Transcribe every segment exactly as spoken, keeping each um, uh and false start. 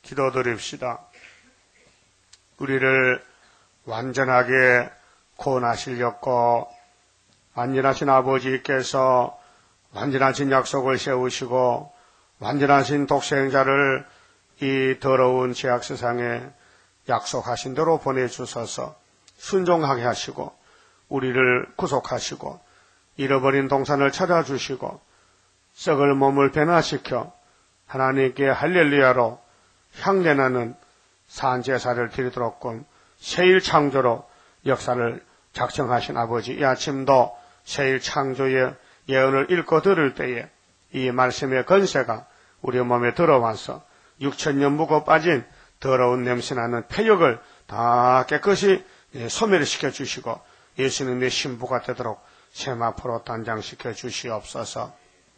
기도드립시다. 우리를 완전하게 구원하시려고 완전하신 아버지께서 완전하신 약속을 세우시고 완전하신 독생자를 이 더러운 죄악 세상에 약속하신 대로 보내주셔서 순종하게 하시고 우리를 구속하시고 잃어버린 동산을 찾아주시고 썩을 몸을 변화시켜 하나님께 할렐루야로 향내나는 산제사를 드리도록끔 새일 창조로 역사를 작정하신 아버지, 이 아침도 새일 창조의 예언을 읽고 들을 때에 이 말씀의 건세가 우리 몸에 들어와서 육천 년 묵어 빠진 더러운 냄새나는 폐역을 다 깨끗이 소멸시켜 주시고 예수님의 신부가 되도록 세마포로 단장시켜 주시옵소서.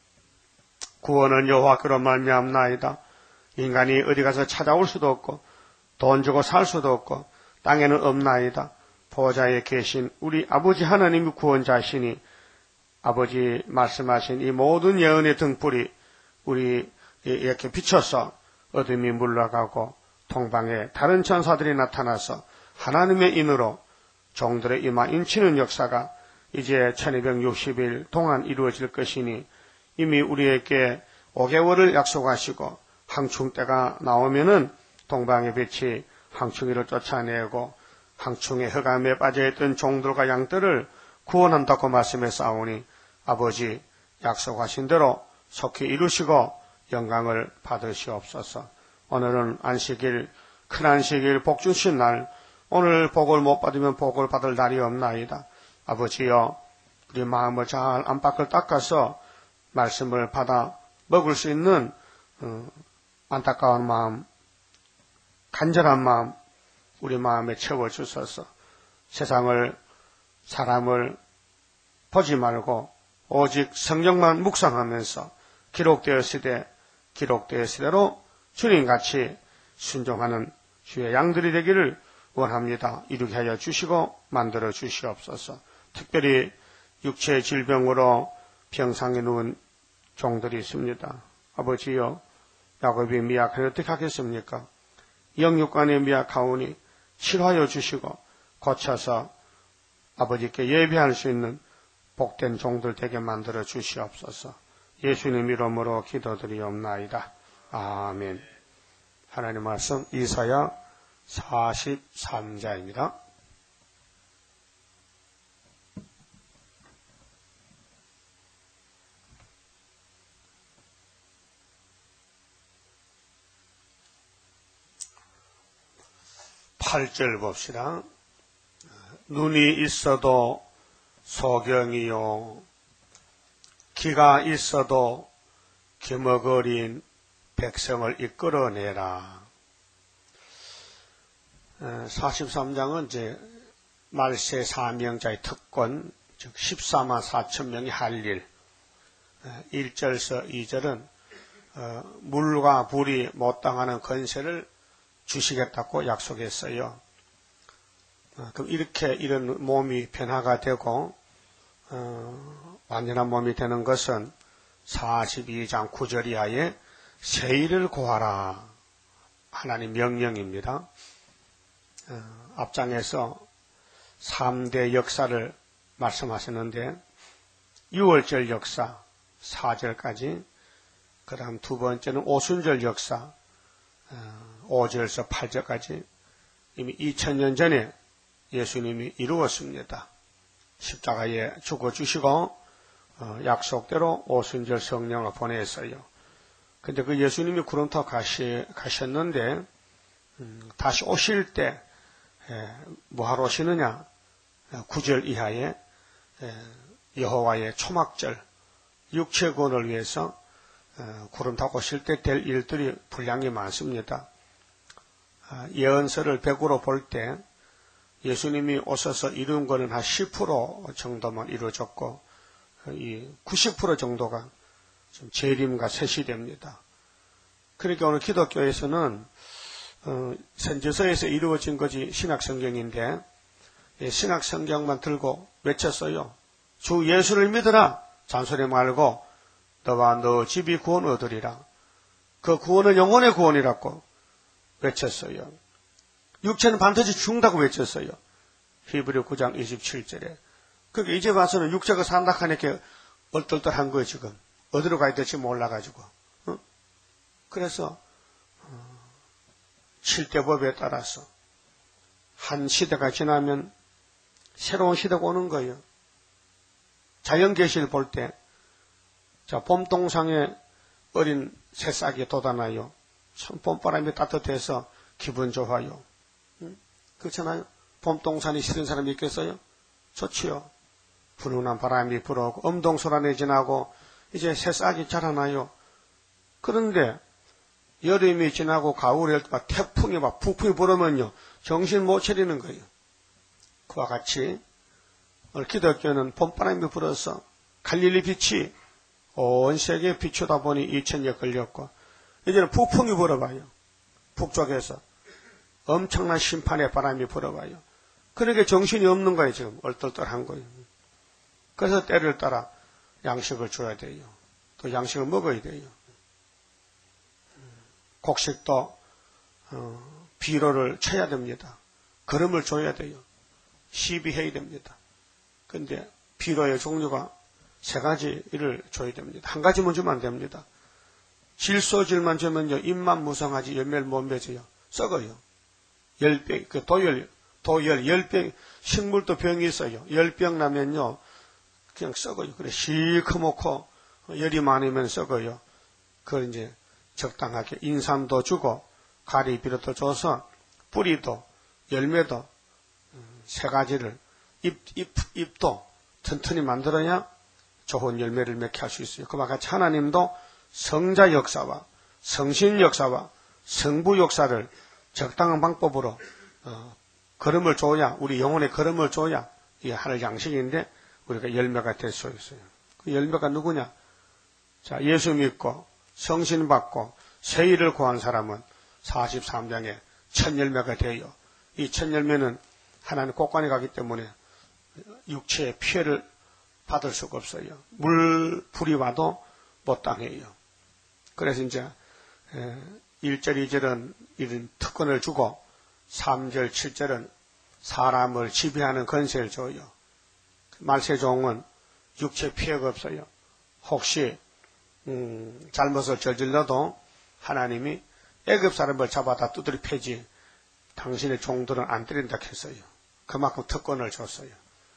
구원은 여호와께로 말미암나이다. 인간이 어디 가서 찾아올 수도 없고 돈 주고 살 수도 없고 땅에는 없나이다. 보좌에 계신 우리 아버지 하나님의 구원자시니 아버지 말씀하신 이 모든 예언의 등불이 우리 이렇게 비춰서 어둠이 물러가고 동방에 다른 천사들이 나타나서 하나님의 인으로 종들의 이마 인치는 역사가 이제 천이백육십 일 동안 이루어질 것이니 이미 우리에게 오 개월을 약속하시고 항충 때가 나오면은 동방의 빛이 항충이를 쫓아내고 항충의 흑암에 빠져있던 종들과 양들을 구원한다고 말씀해 싸우니 아버지 약속하신 대로 속히 이루시고 영광을 받으시옵소서. 오늘은 안식일, 큰 안식일 복 주신 날, 오늘 복을 못 받으면 복을 받을 날이 없나이다. 아버지여, 우리 마음을 잘 안팎을 닦아서 말씀을 받아 먹을 수 있는 어, 안타까운 마음, 간절한 마음 우리 마음에 채워주셔서 세상을, 사람을 보지 말고 오직 성경만 묵상하면서 기록되었으되 기록되었으대로 주님같이 순종하는 주의 양들이 되기를 원합니다. 이루게 하여 주시고 만들어 주시옵소서. 특별히 육체의 질병으로 병상에 누운 종들이 있습니다. 아버지여, 야곱이 미약하니 어떻게 하겠습니까? 영육간에 미약하오니 치료하여 주시고 고쳐서 아버지께 예배할 수 있는 복된 종들 되게 만들어 주시옵소서. 예수님 이름으로 기도드리옵나이다. 아멘. 하나님 말씀 이사야 사십삼 장입니다. 팔 절 봅시다. 눈이 있어도 소경이요, 기가 있어도 기머거린 백성을 이끌어내라. 사십삼 장은 이제 말세 사명자의 특권, 즉 십사만 사천 명이 할 일. 일 절서 이 절은 물과 불이 못 당하는 권세를 주시겠다고 약속했어요. 그럼 이렇게 이런 몸이 변화가 되고 어, 완전한 몸이 되는 것은 사십이 장 구 절 이하에 세일을 구하라. 하나님 명령입니다. 어, 앞장에서 삼 대 역사를 말씀하셨는데 유월절 역사 사 절까지, 그 다음 두 번째는 오순절 역사 어, 오 절에서 팔 절까지 이미 이천 년 전에 예수님이 이루었습니다. 십자가에 죽어주시고 어, 약속대로 오순절 성령을 보냈어요. 근데 그 예수님이 구름타 가시, 가셨는데 음, 다시 오실 때 에, 뭐하러 오시느냐? 구 절 이하에 에, 여호와의 초막절 육체 구원을 위해서 어, 구름 타고 오실 때 될 일들이 분량이 많습니다. 아, 예언서를 백으로 볼 때 예수님이 오셔서 이룬 것은 한 십 퍼센트 정도만 이루어졌고 이 구십 퍼센트 정도가 좀 재림과 세시됩니다. 그러니까 오늘 기독교에서는 어, 선지서에서 이루어진 것이 신약성경인데 예, 신약성경만 들고 외쳤어요. 주 예수를 믿으라. 잔소리 말고 너와 너 집이 구원 얻으리라. 그 구원은 영혼의 구원이라고. 외쳤어요. 육체는 반드시 죽는다고 외쳤어요. 히브리 구 장 이십칠 절에. 그러니까 이제 와서는 육체가 산다 하니까 얼떨떨한 거예요, 지금. 어디로 가야 될지 몰라가지고. 어? 그래서 어, 칠대법에 따라서 한 시대가 지나면 새로운 시대가 오는 거예요. 자연계시를 볼 때, 자, 봄동상에 어린 새싹이 돋아나요. 참 봄바람이 따뜻해서 기분 좋아요. 응? 그렇잖아요. 봄동산이 싫은 사람이 있겠어요? 좋지요. 분운한 바람이 불어오고 엄동소란이 지나고 이제 새싹이 자라나요. 그런데 여름이 지나고 가을에 막 태풍이 막 북풍이 불으면요. 정신 못 차리는 거예요. 그와 같이 기독교는 봄바람이 불어서 갈릴리 빛이 온 세계에 비추다 보니 이천년에 걸렸고 이제는 북풍이 불어봐요. 북쪽에서 엄청난 심판의 바람이 불어봐요. 그러니까 정신이 없는 거예요. 지금 얼떨떨한 거예요. 그래서 때를 따라 양식을 줘야 돼요. 또 양식을 먹어야 돼요. 곡식도 어, 비료를 쳐야 됩니다. 거름을 줘야 돼요. 시비해야 됩니다. 그런데 비료의 종류가 세 가지를 줘야 됩니다. 한 가지만 주면 안 됩니다. 질소질만 주면요, 잎만 무성하지 열매를 못 맺어요. 썩어요. 열병, 그 도열, 도열, 열병, 식물도 병이 있어요. 열병 나면요, 그냥 썩어요. 그래, 시커멓고 열이 많으면 썩어요. 그걸 이제 적당하게 인삼도 주고, 가리 비료도 줘서, 뿌리도, 열매도, 세 가지를, 잎, 잎, 잎도 튼튼히 만들어야 좋은 열매를 맺게 할 수 있어요. 그와 같이 하나님도 성자 역사와 성신 역사와 성부 역사를 적당한 방법으로 어, 걸음을 줘야 우리 영혼의 걸음을 줘야 이게 하늘 양식인데 우리가 열매가 될 수 있어요. 그 열매가 누구냐? 자, 예수 믿고 성신 받고 세일을 구한 사람은 사십삼 장에 첫 열매가 돼요. 이 첫 열매는 하나님 곳간에 가기 때문에 육체의 피해를 받을 수가 없어요. 물, 불이 와도 못 당해요. 그래서 이제 일 절, 이 절은 이런 특권을 주고 삼 절, 칠 절은 사람을 지배하는 권세를 줘요. 말세종은 육체 피해가 없어요. 혹시 음, 잘못을 저질러도 하나님이 애굽 사람을 잡아다 두드려 패지 당신의 종들은 안 때린다 했어요. 그만큼 특권을 줬어요.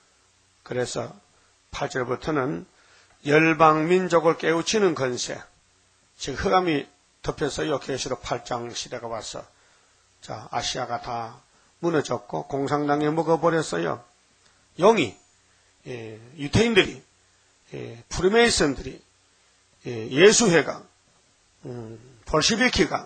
그래서 팔 절부터는 열방 민족을 깨우치는 권세. 지금 흑암이 덮였어요. 계시록 팔 장 시대가 와서. 자, 아시아가 다 무너졌고 공산당에 먹어버렸어요. 영이 예, 유태인들이 예, 프리메이슨들이 예, 예수회가 음, 볼시비키가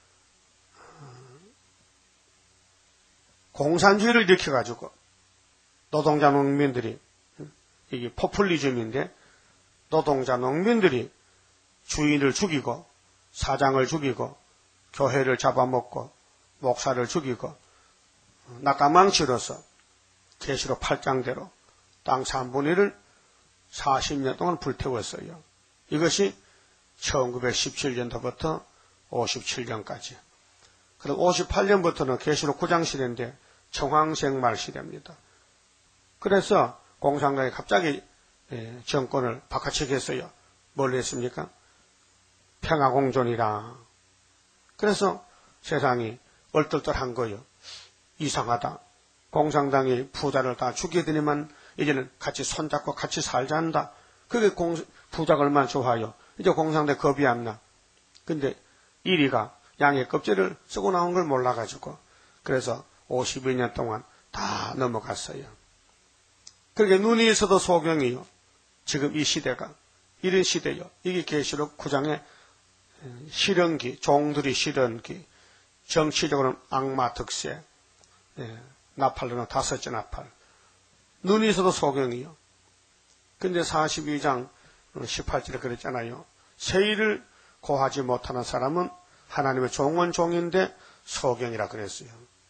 공산주의를 일으켜가지고 노동자 농민들이 이게 포퓰리즘인데 노동자 농민들이 주인을 죽이고 사장을 죽이고 교회를 잡아먹고 목사를 죽이고 낙가망치로서 계시록 팔 장대로 땅 삼분의 일을 사십 년 동안 불태웠어요. 이것이 천구백십칠 년도부터 오십칠 년까지. 그럼 오십팔 년부터는 계시록 구 장 시대인데 청황생말 시대입니다. 그래서 공산당이 갑자기 정권을 바꿔치기 했어요. 뭘 했습니까? 평화공존이라. 그래서 세상이 얼떨떨한 거예요. 이상하다. 공산당이 부자를 다 죽이더니만 이제는 같이 손잡고 같이 살자 한다. 그게 공, 부자가 얼마나 좋아요. 이제 공산당 겁이 안 나. 근데 이리가 양의 껍질을 쓰고 나온 걸 몰라가지고 그래서 오십이 년 동안 다 넘어갔어요. 그러니까 눈이 있어도 소경이요. 지금 이 시대가 이런 시대요. 이게 계시록 구 장의 실현기, 종들이 실현기, 정치적으로는 악마 득세, 예, 나팔로는 다섯째 나팔. 눈이 있어도 소경이요. 근데 사십이 장 십팔 절에 그랬잖아요. 세일을 고하지 못하는 사람은 하나님의 종은 종인데 소경이라 그랬어요.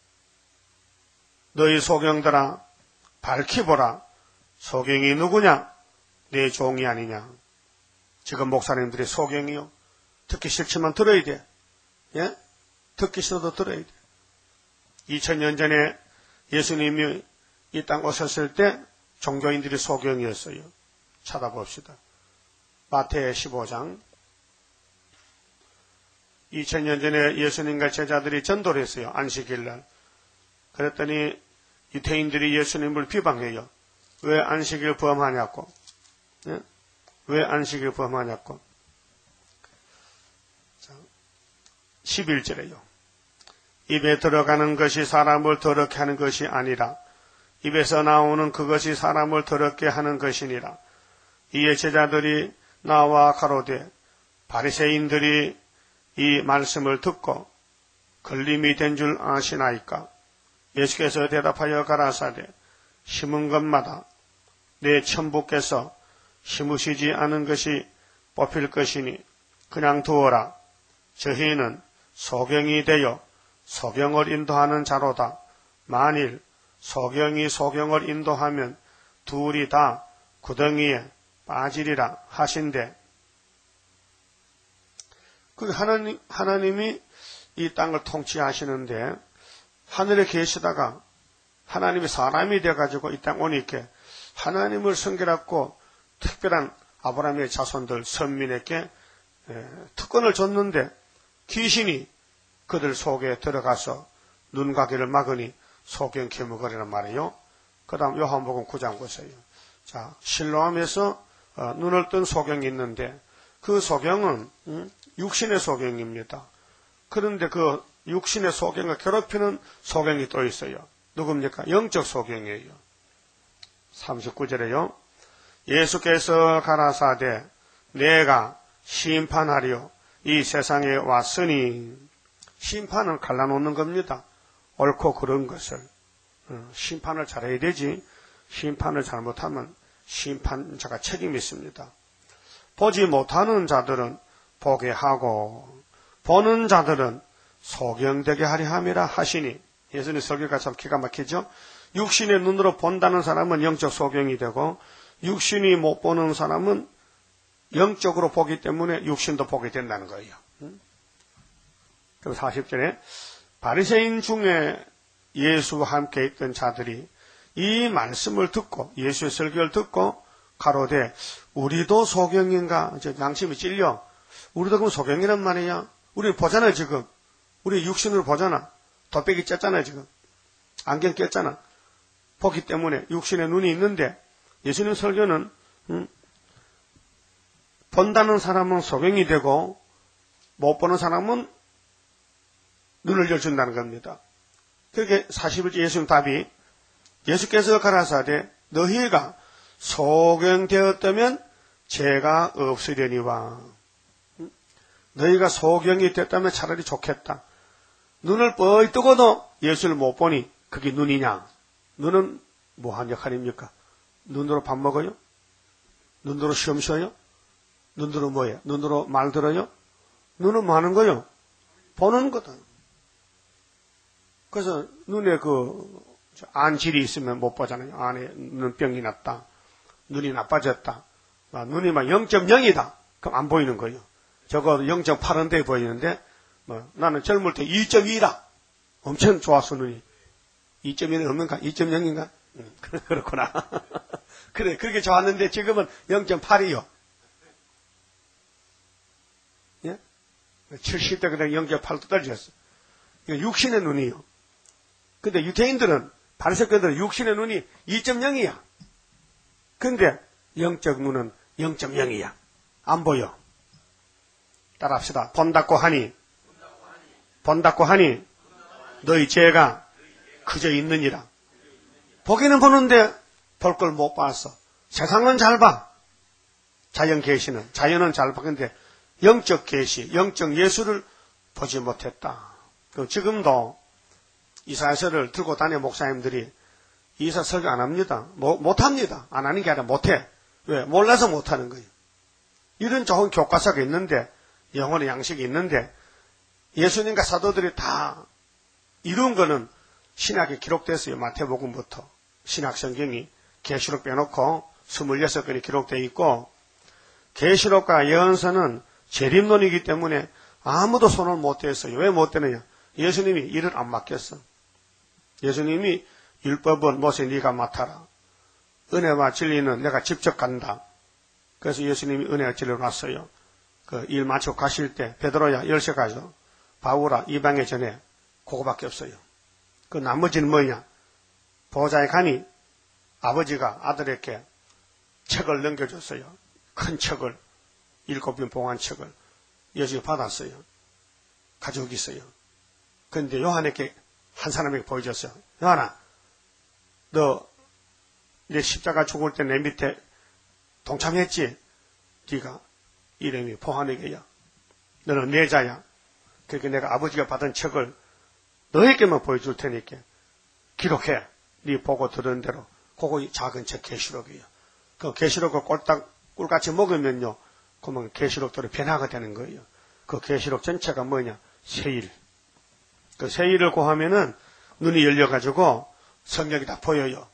너희 소경들아 밝히보라. 소경이 누구냐? 내 종이 아니냐? 지금 목사님들이 소경이요. 듣기 싫지만 들어야 돼. 예? 듣기 싫어도 들어야 돼. 이천 년 전에 예수님이 이 땅 오셨을 때 종교인들이 소경이었어요. 찾아봅시다. 마태 십오 장. 이천 년 전에 예수님과 제자들이 전도를 했어요. 안식일 날. 그랬더니 유태인들이 예수님을 비방해요. 왜 안식일 범하냐고. 네? 왜 안식일 범하냐고. 자, 십일 절에요. 입에 들어가는 것이 사람을 더럽게 하는 것이 아니라 입에서 나오는 그것이 사람을 더럽게 하는 것이니라. 이에 제자들이 나와 가로되 바리새인들이 이 말씀을 듣고 걸림이 된 줄 아시나이까. 예수께서 대답하여 가라사대 심은 것마다 내 천부께서 심으시지 않은 것이 뽑힐 것이니 그냥 두어라. 저희는 소경이 되어 소경을 인도하는 자로다. 만일 소경이 소경을 인도하면 둘이 다 구덩이에 빠지리라 하신대. 그 하나님, 하나님이 이 땅을 통치하시는데 하늘에 계시다가 하나님이 사람이 돼가지고 이 땅 오니까 하나님을 섬기라고 특별한 아브라함의 자손들 선민에게 특권을 줬는데 귀신이 그들 속에 들어가서 눈가기를 막으니 소경 캐먹으리란 말이에요. 그 다음 요한복음 구 장 보세요. 자, 실로암에서 어, 눈을 뜬 소경이 있는데 그 소경은 음, 육신의 소경입니다. 그런데 그 육신의 소경을 괴롭히는 소경이 또 있어요. 누굽니까? 영적 소경이에요. 삼십구 절에요. 예수께서 가라사대 내가 심판하리요 이 세상에 왔으니. 심판은 갈라놓는 겁니다. 옳고 그른 것을. 심판을 잘해야 되지. 심판을 잘못하면 심판자가 책임이 있습니다. 보지 못하는 자들은 보게 하고 보는 자들은 소경되게 하려 함이라 하시니. 예수님 설교가 참 기가 막히죠. 육신의 눈으로 본다는 사람은 영적 소경이 되고 육신이 못 보는 사람은 영적으로 보기 때문에 육신도 보게 된다는 거예요. 그리고 사십 절에 바리새인 중에 예수와 함께 있던 자들이 이 말씀을 듣고 예수의 설교를 듣고 가로되 우리도 소경인가. 양심이 찔려. 우리도 그럼 소경이란 말이야. 우리 보잖아요 지금. 우리 육신으로 보잖아. 덧배기 쪘잖아요 지금. 안경 꼈잖아. 보기 때문에 육신에 눈이 있는데 예수님 설교는 음, 본다는 사람은 소경이 되고 못 보는 사람은 눈을 열준다는 겁니다. 그렇게 사십일 절 예수님 답이 예수께서 가라사대 너희가 소경되었다면 죄가 없으려니와. 너희가 소경이 됐다면 차라리 좋겠다. 눈을 뻔히 뜨고도 예수를 못 보니 그게 눈이냐? 눈은 뭐한 역할입니까? 눈으로 밥 먹어요? 눈으로 시험 쉬어요? 눈으로 뭐예요? 눈으로 말 들어요? 눈은 뭐 하는 거요? 보는 거다. 그래서 눈에 그 안질이 있으면 못 보잖아요. 안에 눈병이 났다. 눈이 나빠졌다. 눈이 막 영 점 영이다. 그럼 안 보이는 거예요. 저거 영 점 팔인데 보이는데 뭐 나는 젊을 때 이 점 이라. 엄청 좋았어 눈이. 이 점 이는 없는가? 이 점 영인가? 응, 그렇구나. 그래 그렇게 좋았는데 지금은 영 점 팔이요. 예? 칠십 대 그냥 영 점 팔도 떨어졌어. 이거 육신의 눈이요. 근데 유태인들은 바리새인들은 육신의 눈이 이 점 영이야. 근데 영적 눈은 영 점 영이야. 안 보여. 따라합시다. 본다고 하니 본다고 하니 너희 죄가 그저 있느니라. 보기는 보는데 볼 걸 못 봤어. 세상은 잘 봐. 자연 계시는 자연은 잘 봐. 근데 영적 계시, 영적 예수를 보지 못했다. 지금도 이사야서를 들고 다니는 목사님들이 이사 설교 안 합니다. 뭐, 못합니다. 안 하는 게 아니라 못해. 왜? 몰라서 못하는 거예요. 이런 좋은 교과서가 있는데 영혼의 양식이 있는데 예수님과 사도들이 다 이룬 거는 신약에 기록됐어요. 마태복음부터 신약 성경이 계시록 빼놓고 스물여섯 권이 기록되어 있고 계시록과 예언서는 재림론이기 때문에 아무도 손을 못 댔어요. 왜 못 대느냐? 예수님이 일을 안 맡겼어. 예수님이 율법은 모세 네가 맡아라. 은혜와 진리는 내가 직접 간다. 그래서 예수님이 은혜와 진리를 놨어요. 그 일 마치고 가실 때 베드로야 열쇠 가져. 바울아 이방에 전해. 그거밖에 없어요. 그 나머지는 뭐냐? 보호자에 가니 아버지가 아들에게 책을 넘겨줬어요. 큰 책을, 일곱 편 봉한 책을 예수님이 받았어요. 가지고 있어요. 그런데 요한에게 한 사람에게 보여줬어요. 요한아, 너 내 십자가 죽을 때 내 밑에 동참했지? 네가 이름이 보한에게야. 너는 내 자야. 그러니까 내가 아버지가 받은 책을 너에게만 보여줄 테니까 기록해. 네 보고 들은 대로. 그거 작은 책 계시록이에요. 그 계시록을 꼴딱 꿀같이 먹으면요, 그러면 계시록대로 변화가 되는 거예요. 그 계시록 전체가 뭐냐? 세일. 그 세일을 고하면은 눈이 열려가지고 성경이 다 보여요.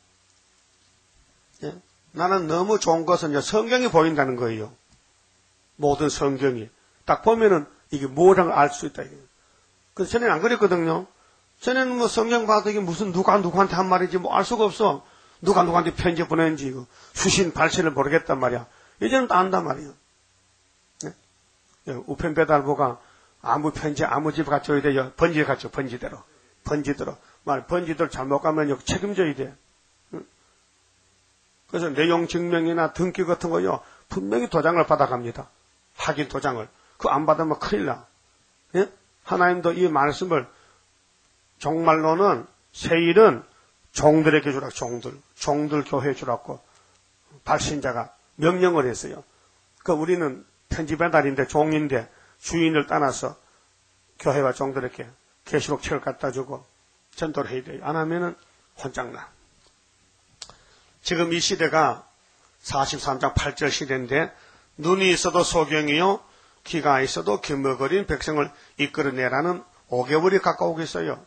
예? 나는 너무 좋은 것은 이제 성경이 보인다는 거예요. 모든 성경이. 딱 보면은 이게 뭐라는 걸 알 수 있다. 그래서 전에는 안 그랬거든요. 전에는 뭐 성경 봐도 이게 무슨 누가 누구한테 한 말인지 뭐 알 수가 없어. 누가 누구한테 편지 보냈는지 이거 수신 발신을 모르겠단 말이야. 이제는 다 안단 말이야. 네? 우편 배달부가 아무 편지 아무 집에 갖춰야 돼요. 번지에 갖춰 번지대로. 번지대로. 말 번지대로 잘못 가면 책임져야 돼. 응? 그래서 내용 증명이나 등기 같은 거요. 분명히 도장을 받아갑니다. 확인 도장을. 그거 안 받으면 큰일 나. 예? 하나님도 이 말씀을 정말로는 세일은 종들에게 주라고, 종들. 종들 교회에 주라고 발신자가 명령을 했어요. 그 우리는 편지 배달인데 종인데 주인을 떠나서 교회와 종들에게 계시록 책을 갖다 주고 전도를 해야 돼요. 안 하면은 혼장나. 지금 이 시대가 사십삼 장 팔 절 시대인데 눈이 있어도 소경이요 귀가 있어도 기머거린 백성을 이끌어내라는 오 개월이 가까우고 있어요.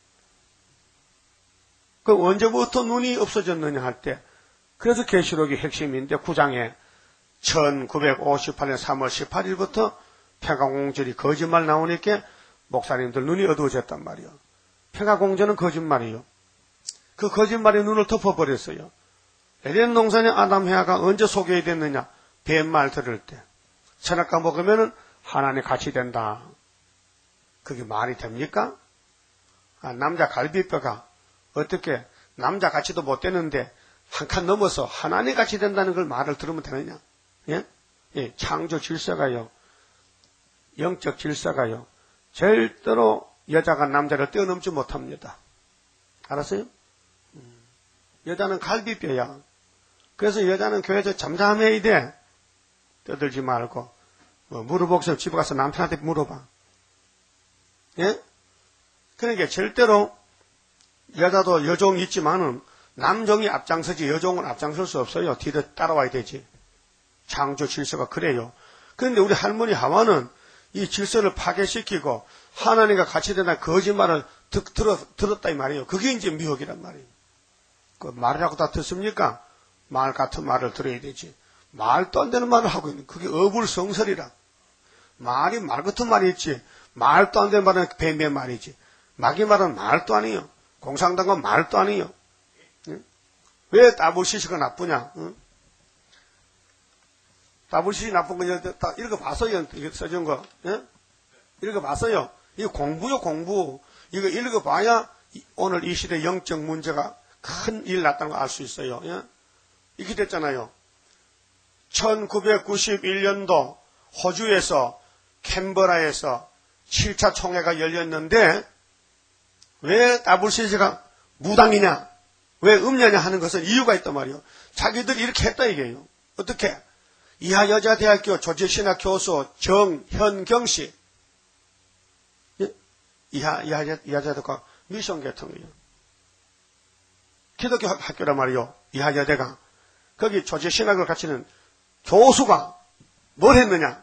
그 언제부터 눈이 없어졌느냐 할 때, 그래서 계시록이 핵심인데 구 장에 천구백오십팔 년 삼월 십팔 일부터 평화공전이 거짓말 나오니까 목사님들 눈이 어두워졌단 말이요. 평화공전은 거짓말이요. 그 거짓말에 눈을 덮어버렸어요. 에덴 동산의 아담 해아가 언제 소개가 됐느냐? 뱀말 들을 때. 선악과 먹으면은 하나님 같이 된다. 그게 말이 됩니까? 아, 남자 갈비뼈가 어떻게 남자 같이도 못 되는데 한 칸 넘어서 하나님 같이 된다는 걸 말을 들으면 되느냐? 예? 예, 창조 질서가요. 영적 질서가요. 절대로 여자가 남자를 뛰어넘지 못합니다. 알았어요? 음, 여자는 갈비뼈야. 그래서 여자는 교회에서 잠잠해야 돼. 떠들지 말고. 뭐 물어보고서 집에 가서 남편한테 물어봐. 예? 그러니까 절대로 여자도 여종이 있지만은 남종이 앞장서지 여종은 앞장설 수 없어요. 뒤를 따라와야 되지. 창조 질서가 그래요. 그런데 우리 할머니 하와는 이 질서를 파괴시키고 하나님과 같이 된다는 거짓말을 듣, 들었, 들었다 이 말이에요. 그게 이제 미혹이란 말이에요. 그 말이라고 다 듣습니까? 말 같은 말을 들어야 되지. 말도 안 되는 말을 하고 있는 그게 어불성설이라. 말이 말 같은 말이 있지. 말도 안 되는 말은 뱀의 말이지. 마귀 말은 말도 아니에요. 공상당은 말도 아니에요. 응? 왜 따블시시가 나쁘냐? 응? 따블시시 나쁜 거 다 읽어봤어요. 이거 써준 거. 예? 읽어봤어요. 이거 공부요 공부. 이거 읽어봐야 오늘 이 시대 영적 문제가 큰 일 났다는 걸 알 수 있어요. 예? 이렇게 됐잖아요. 천구백구십일 년도 호주에서 캔버라에서 칠 차 총회가 열렸는데 왜 더블유씨씨가 무당이냐 왜 음녀냐 하는 것은 이유가 있단 말이에요. 자기들이 이렇게 했다 이게요. 어떻게? 이하여자대학교 조지신학 교수 정현경씨 예? 이하, 이하, 이하여자대학교 미션 계통이에요. 기독교 학교란 말이에요. 이하여대가 거기 조지신학을 가르치는 교수가 뭘 했느냐?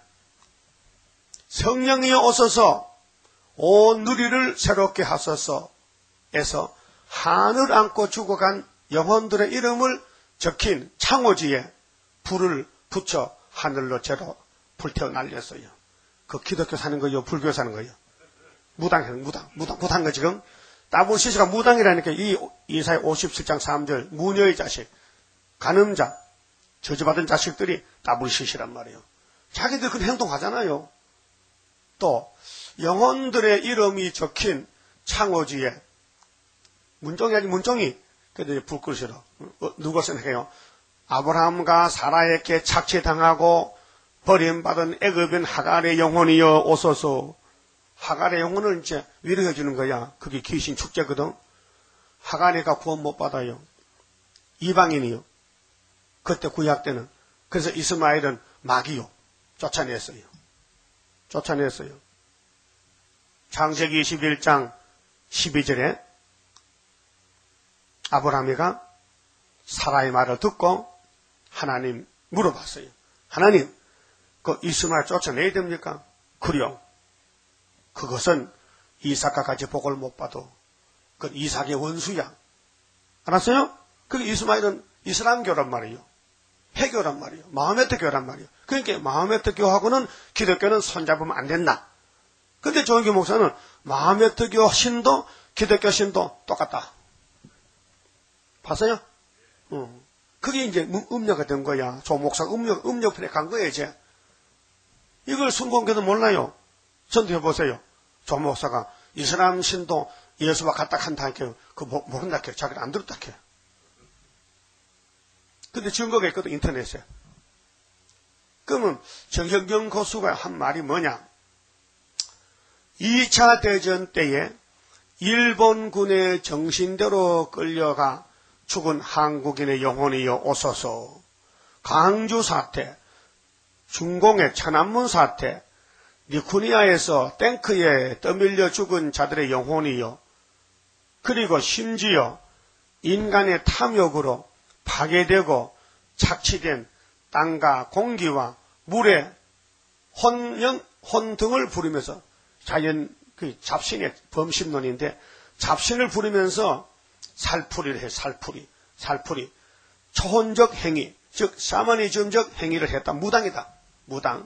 성령이 오셔서 온 누리를 새롭게 하소서 에서 하늘 안고 죽어간 영혼들의 이름을 적힌 창호지에 불을 붙여 하늘로 제로 불태워 날렸어요. 그 기독교 사는 거요, 불교 사는 거요. 무당, 무당, 무당, 못한 거 지금. 다부시스가 무당이라니까 이 이사야 오십칠 장 삼 절 무녀의 자식, 간음자, 저주받은 자식들이 다부시스란 말이에요. 자기들 그런 행동하잖아요. 또 영혼들의 이름이 적힌 창호지에 문종이 아니 문종이 근데 불글씨로 어, 누가 생각해요? 아브라함과 사라에게 착취당하고 버림받은 애굽인 하갈의 영혼이여 오소서. 하갈의 영혼을 이제 위로해 주는 거야. 그게 귀신 축제거든. 하갈이가 구원 못 받아요. 이방인이요. 그때 구약 때는. 그래서 이스마엘은 마귀요. 쫓아냈어요. 쫓아냈어요. 창세기 이십일 장 십이 절에 아브라함이가 사라의 말을 듣고 하나님 물어봤어요. 하나님, 그 이스마엘 쫓아내야 됩니까? 그래요. 그것은 이삭과 같이 복을 못 받아. 그 이삭의 원수야. 알았어요? 그 이스마엘은 이슬람교란 말이에요. 해교란 말이에요. 마호메트 교란 말이에요. 그러니까 마호메트 교하고는 기독교는 손잡으면 안 된다. 근데 조은규 목사는 마호메트 교 신도 기독교 신도 똑같다. 봤어요? 어. 그게 이제 음료가 된 거야. 조 목사가 음료, 음료편에 간 거예요, 이제. 이걸 순공교도 몰라요. 전도해보세요. 조 목사가 이슬람 신도 예수와 같다 한다 할게요. 그거 모른다 할게요. 자기는 안 들었다 할게요. 근데 증거가 있거든, 인터넷에. 그러면 정형경 교수가 한 말이 뭐냐? 이 차 대전 때에 일본군의 정신대로 끌려가 죽은 한국인의 영혼이여 오소서. 강주 사태, 중공의 천안문 사태, 니쿠니아에서 탱크에 떠밀려 죽은 자들의 영혼이요. 그리고 심지어 인간의 탐욕으로 파괴되고 착취된 땅과 공기와 물의 혼영, 혼등을 부르면서 자연, 그 잡신의 범신론인데 잡신을 부르면서 살풀이를 해, 살풀이. 살풀이. 초혼적 행위, 즉, 샤머니즘적 행위를 했다. 무당이다. 무당.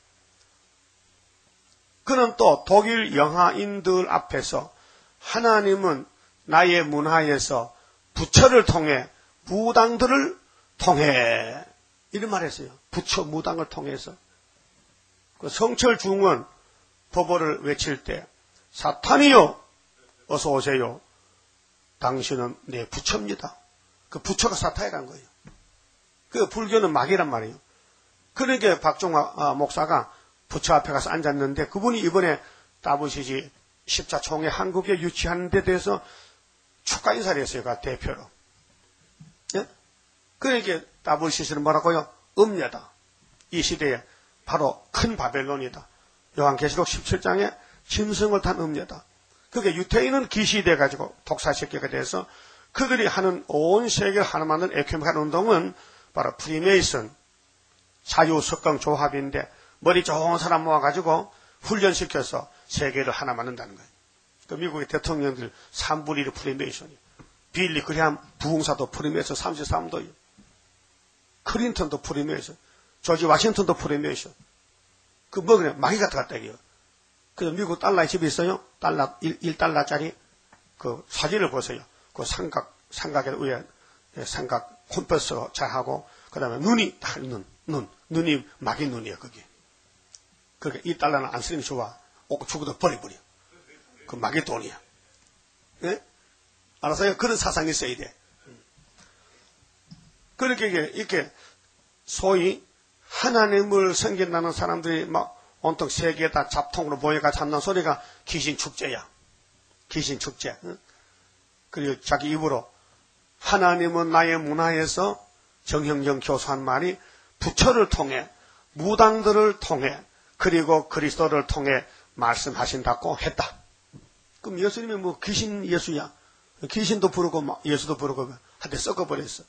그는 또 독일 영하인들 앞에서 하나님은 나의 문화에서 부처를 통해 무당들을 통해 이런 말 했어요. 부처 무당을 통해서. 그 성철 중원 법어를 외칠 때 사탄이요 어서 오세요. 당신은 내 부처입니다. 그 부처가 사탄이란 거예요. 그 불교는 마귀란 말이에요. 그러니까 박종화 목사가 부처 앞에 가서 앉았는데 그분이 이번에 다부시지 십자총회 한국에 유치하는 데 대해서 축하 인사를 했어요. 그 대표로. 예? 그러니까 다부시지는 뭐라고요? 음녀다. 이 시대에 바로 큰 바벨론이다. 요한계시록 십칠 장에 짐승을 탄 음녀다. 그게 유태인은 기시돼 가지고 독사시키게 돼서 그들이 하는 온 세계를 하나 만든 에큐메닉 운동은 바로 프리메이슨 자유석강 조합인데 머리 좋은 사람 모아가지고 훈련시켜서 세계를 하나 만든다는 거예요. 그 미국의 대통령들 삼 분의 일이 프리메이션이에요. 빌리 그레함 부흥사도 프리메이션 삼십삼 도예요. 클린턴도 프리메이션, 조지 워싱턴도 프리메이션. 그 뭐 그냥 마귀 같은 것들이에요. 그래서 미국 달러에 집이 있어요. 달러, 일 달러짜리 그 사진을 보세요. 그 삼각, 삼각에 위에 삼각 콤퍼스로 잘하고, 그 다음에 눈이, 딱 눈, 눈, 눈이 마귀 눈이에요, 그게. 그게 이 달러는 안 쓰는 게 좋아. 오, 죽어도 버려버려. 그 마귀 돈이야. 예? 알았어요? 그런 사상이 있어야 돼. 그렇게 이렇게 소위 하나님을 섬긴다는 사람들이 막 온통 세계에다 잡통으로 모여가 잡는 소리가 귀신 축제야. 귀신 축제. 그리고 자기 입으로 하나님은 나의 문화에서 정형정 교수한 말이 부처를 통해 무당들을 통해 그리고 그리스도를 통해 말씀하신다고 했다. 그럼 예수님이 뭐 귀신 예수야. 귀신도 부르고 예수도 부르고 한테 섞어버렸어.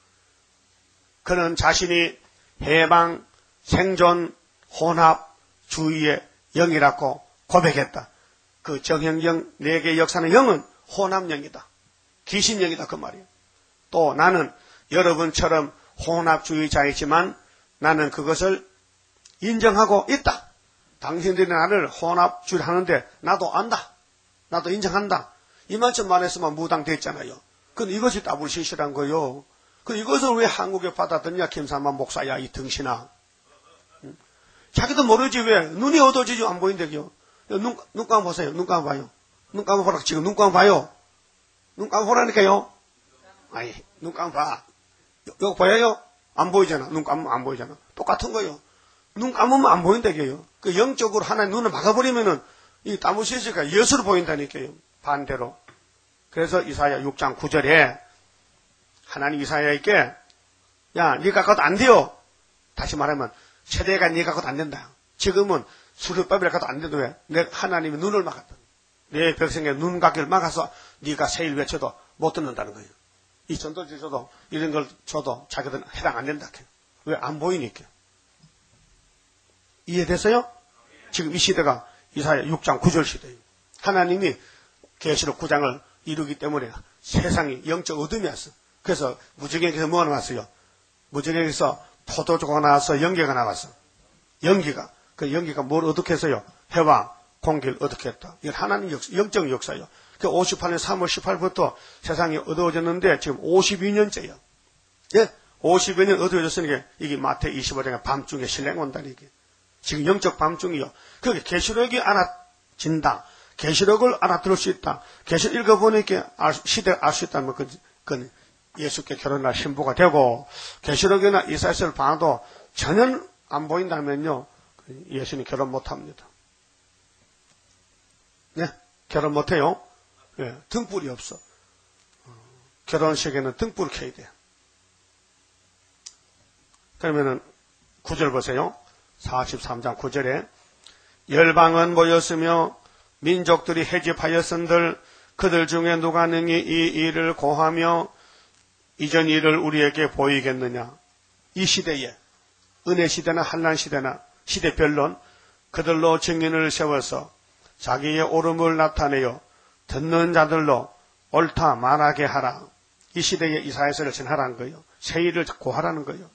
그는 자신이 해방, 생존, 혼합, 주의의 영이라고 고백했다. 그 정형영 네 개의 역사는 영은 혼합영이다. 귀신영이다 그 말이에요. 또 나는 여러분처럼 혼합주의자이지만 나는 그것을 인정하고 있다. 당신들이 나를 혼합주의를 하는데 나도 안다. 나도 인정한다. 이만큼 말했으면 무당됐잖아요. 근데 이것이 더블 시시란 거요. 그 이것을 왜 한국에 받아들냐, 김삼만 목사야, 이 등신아. 응? 자기도 모르지, 왜? 눈이 어두워지지, 안 보인대요. 눈, 눈 감아 보세요. 눈 감아 봐요. 눈 감아 보라. 지금 눈 감아 봐요. 눈 감아 보라니까요. 아이, 눈 감아 봐. 이거 보여요? 안 보이잖아. 눈 감으면 안 보이잖아. 똑같은 거요. 눈 감으면 안 보인다고요. 그 영적으로 하나의 눈을 막아버리면은 이 다무시스가 예수로 보인다니까요. 반대로. 그래서 이사야 육 장 구 절에 하나님 이사야에게 야, 네 갖고도 안 돼요. 다시 말하면 세대가 네 갖고도 안 된다. 지금은 수르바벨 갖고도 안 돼도 왜? 내 하나님이 눈을 막았다. 내 백성의 눈 감기를 막아서 네가 세일 외쳐도 못 듣는다는 거예요. 이 전도지 줘도 이런 걸 줘도 자기들은 해당 안 된다. 왜? 안 보이니까. 이해됐어요? 지금 이 시대가 이사야 육 장 구 절 시대예요. 하나님이 계시록 구 장을 이루기 때문에 세상이 영적 어둠이 왔어. 그래서 무지개에서 뭐가 나왔어요? 무지개에서 포도주가 나와서 연기가 나왔어. 연기가. 그 연기가 뭘 어떻게 했어요? 해와 공기를 어떻게 했다. 이건 하나님 역사, 영적 역사예요. 그 오십팔 년 삼월 십팔일부터 세상이 어두워졌는데 지금 오십이 년째예요. 예? 오십이 년 어두워졌으니까 이게 마태 이십오 장의 밤중에 신령 온다니 이게. 지금 영적 밤중이요. 그게 계시록이 알아진다. 계시록을 알아들을 수 있다. 계시록 읽어보니까 시대를 알 수 있다면 그, 그건 예수께 결혼할 신부가 되고 계시록이나 이사야서를 봐도 전혀 안 보인다면요. 예수님 결혼 못합니다. 네? 결혼 못해요? 네, 등불이 없어. 결혼식에는 등불을 켜야 돼요. 그러면은 구 절 보세요. 사십삼 장 구 절에 열방은 모였으며 민족들이 해집하였은들 그들 중에 누가 능히 이 일을 고하며 이전 일을 우리에게 보이겠느냐. 이 시대에 은혜 시대나 환난 시대나 시대별론 그들로 증인을 세워서 자기의 옳음을 나타내어 듣는 자들로 옳다 말하게 하라. 이 시대에 이사야서를 전하라는 거예요. 새 일을 고하라는 거예요.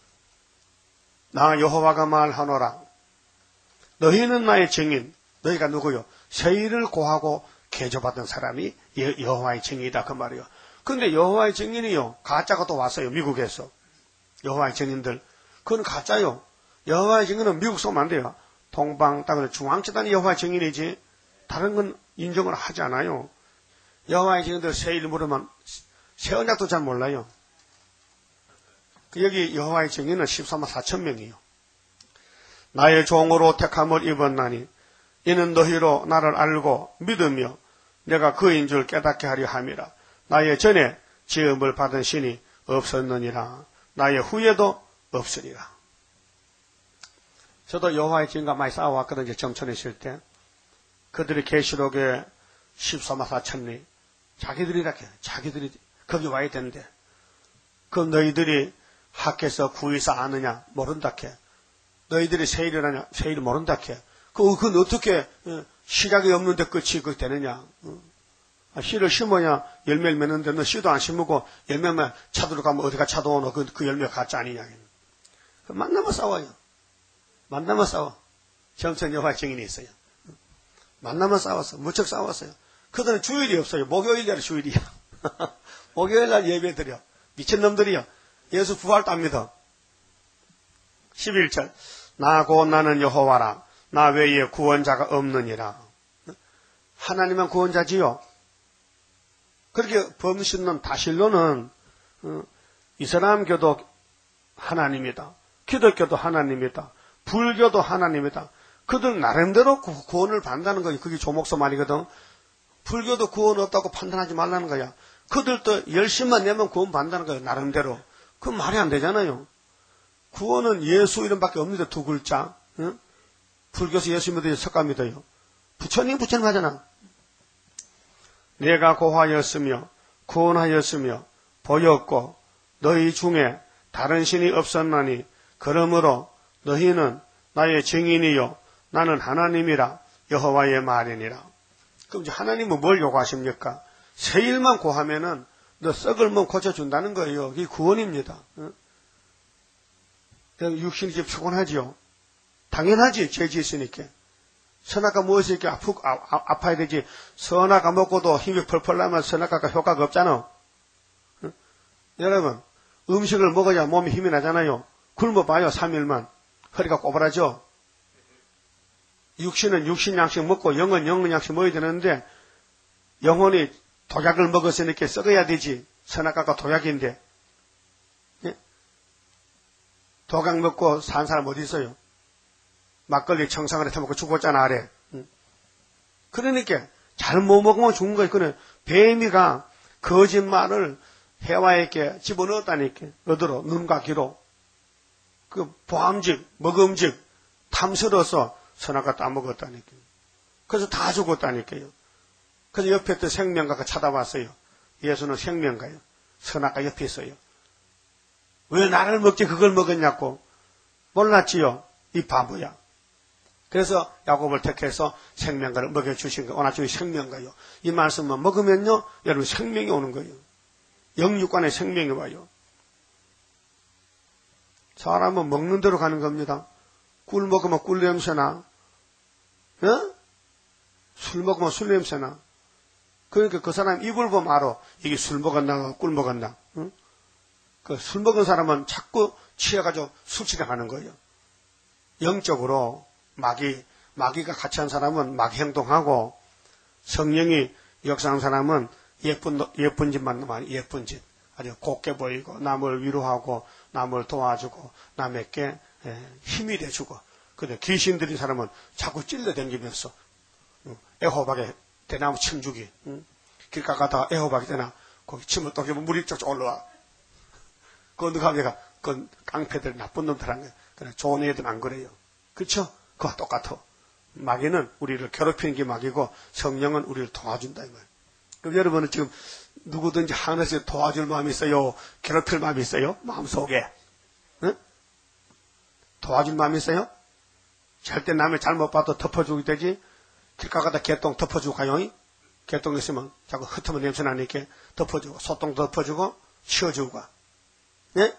나 여호와가 말하노라. 너희는 나의 증인. 너희가 누구요? 새 일을 고하고 개조받은 사람이 여호와의 증인이다 그 말이에요. 근데 여호와의 증인이요. 가짜가 또 왔어요. 미국에서. 여호와의 증인들. 그건 가짜요. 여호와의 증인은 미국 쏘면 안 돼요. 동방 땅은 중앙재단이 여호와의 증인이지 다른 건 인정을 하지 않아요. 여호와의 증인들 새 일 물으면 새 언약도 잘 몰라요. 여기 여호와의 증인은 십삼만 사천 명이요. 나의 종으로 택함을 입었나니 이는 너희로 나를 알고 믿으며 내가 그인 줄 깨닫게 하려 함이라. 나의 전에 지음을 받은 신이 없었느니라. 나의 후에도 없으리라. 저도 여호와의 증인과 많이 싸워왔거든요. 정천에 있을 때. 그들이 계시록에 십삼만 사천리 자기들이라게 자기들이 거기 와야 되는데 그 너희들이 학에서 구에서 아느냐 모른다케. 너희들이 세일을 하냐 세일 모른다케. 그, 그건 어떻게 시작이 없는데 끝이 그 되느냐. 씨를 심으냐 열매를 맺는데 너 씨도 안 심고 열매만 차도로 가면 어디가 차도 오노. 그, 그 열매 가짜 아니냐. 만나면 싸워요. 만나면 싸워. 점천 여호와 증인이 있어요. 만나면 싸웠어. 무척 싸웠어요. 그들은 주일이 없어요. 목요일 날 주일이야. 목요일 날 예배 드려. 미친놈들이요. 예수 부활도 안 믿어. 십일 절. 나 곧 나는 여호와라. 나 외에 구원자가 없느니라. 하나님만 구원자지요. 그렇게 범신론 다실로는 이슬람교도 하나님이다. 기독교도 하나님이다. 불교도 하나님이다. 그들 나름대로 구원을 받는다는 거예요. 그게 조목서 말이거든. 불교도 구원 없다고 판단하지 말라는 거야. 그들도 열심만 내면 구원 받는다는 거예요. 나름대로. 그건 말이 안 되잖아요. 구원은 예수 이름밖에 없는데 두 글자. 응? 불교에서 예수 믿어요. 석가 믿어요. 부처님 부처님 하잖아. 내가 고하였으며 구원하였으며 보였고 너희 중에 다른 신이 없었나니 그러므로 너희는 나의 증인이요 나는 하나님이라 여호와의 말이니라. 그럼 이제 하나님은 뭘 요구하십니까? 새 일만 고하면은 너 썩을 몸 고쳐준다는 거예요. 이게 구원입니다. 응? 육신이 좀 피곤하지요. 당연하지. 죄 지었으니까. 선악과 무엇이 이렇게 아프, 아, 아, 아파야 되지. 선악과 먹고도 힘이 펄펄 나면 선악과가 효과가 없잖아. 응? 여러분, 음식을 먹어야 몸에 힘이 나잖아요. 굶어봐요, 삼 일만. 허리가 꼬부라져. 육신은 육신 양식 먹고 영은 영은 양식 먹어야 되는데, 영혼이 독약을 먹어서 이렇게 썩어야 되지. 선악과가 독약인데. 예? 독약 먹고 산 사람 어디 있어요? 막걸리 청상을 해먹고 죽었잖아, 아래. 응? 그러니까, 잘못 먹으면 죽는 거예요. 그는 뱀이가 거짓말을 해와에게 집어넣었다니까. 어디로? 눈과 귀로. 그 보암직, 먹음직, 탐스러워서 선악과 따먹었다니까. 그래서 다 죽었다니까요. 그래서 옆에 또 생명가가 찾아왔어요. 예수는 생명가요. 선악과 옆에 있어요. 왜 나를 먹지 그걸 먹었냐고. 몰랐지요. 이 바보야. 그래서 야곱을 택해서 생명가를 먹여주신 거예요. 오늘 아침에 생명가요. 이 말씀만 먹으면요, 여러분 생명이 오는 거예요. 영육간에 생명이 와요. 사람은 먹는 대로 가는 겁니다. 꿀 먹으면 꿀 냄새나. 어? 술 먹으면 술 냄새나. 그러니까 그 사람 입을 보면 알아. 이게 술 먹었나 꿀 먹었나. 응? 그 술 먹은 사람은 자꾸 취해가지고 술취를 하는 거예요. 영적으로 마귀, 마귀가 같이 한 사람은 마귀 행동하고 성령이 역사한 사람은 예쁜, 예쁜 짓만 많이 예쁜 짓. 아주 곱게 보이고 남을 위로하고 남을 도와주고 남에게 힘이 돼주고. 근데 귀신 들인 사람은 자꾸 찔러댕기면서 애호박에 대나무 침주기. 길가 가다가 애호박이 되나 거기 침을 떠기면 물이 쫙 올라와. 그거 누가 내가 그건 깡패들 나쁜 놈들한 거야. 그래 좋은 애들은 안 그래요. 그렇죠? 그와 똑같아. 마귀는 우리를 괴롭히는 게 마귀고 성령은 우리를 도와준다 이 말이에요. 그럼 여러분은 지금 누구든지 하늘에서 도와줄 마음이 있어요? 괴롭힐 마음이 있어요? 마음속에. 응? 도와줄 마음이 있어요? 절대 남의 잘못 봐도 덮어주기 되지. 길가 가다 개똥 덮어주고 가요. 개똥 있으면 자꾸 흩으면 냄새 나니까 덮어주고 소똥 덮어주고 치워주고 가. 예?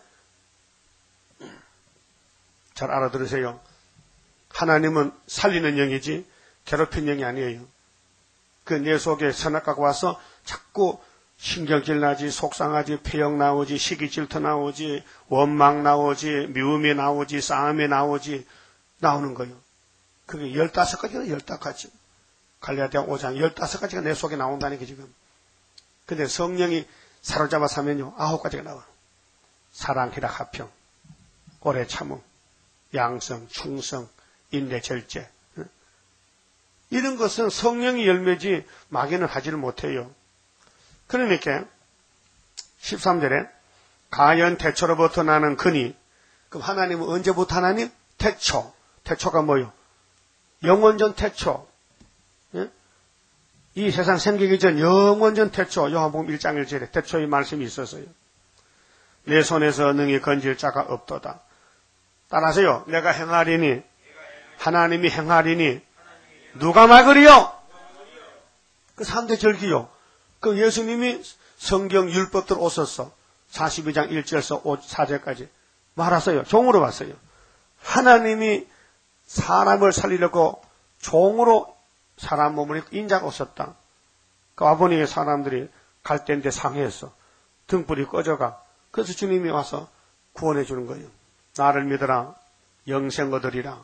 잘 알아들으세요. 하나님은 살리는 영이지 괴롭힌 영이 아니에요. 그 내 속에 선악과가 와서 자꾸 신경질 나지, 속상하지, 폐역 나오지, 시기 질투 나오지, 원망 나오지, 미움이 나오지, 싸움이 나오지, 나오는 거예요. 그게 열다섯 가지나 열다섯 가지. 갈라디아 오 장 열다섯 가지가 내 속에 나온다니까 지금. 근데 성령이 사로잡아 사면요, 아홉 가지가 나와요. 사랑, 희락, 화평, 오래 참음, 양성, 충성, 인내, 절제. 이런 것은 성령이 열매지 마귀는 하지를 못해요. 그러니까 십삼 절에 가연 태초로부터 나는 근이. 그럼 하나님은 언제부터 하나님? 태초. 태초가 뭐요? 영원전 태초. 예? 이 세상 생기기 전 영원전 태초. 요한복음 일 장 일 절에 태초의 말씀이 있었어요. 내 손에서 능히 건질 자가 없도다. 따라하세요. 내가 행하리니 하나님이 행하리니 누가 막으리요? 그 삼 대 절기요. 그 예수님이 성경 율법대로 오셨어. 사십이 장 일 절에서 사 절까지 말하세요. 종으로 왔어요. 하나님이 사람을 살리려고 종으로 사람 몸을 입고 인자가 오셨다. 그 와보니 사람들이 갈대인데 상해했어. 등불이 꺼져가. 그래서 주님이 와서 구원해 주는 거예요. 나를 믿어라. 영생 얻으리라.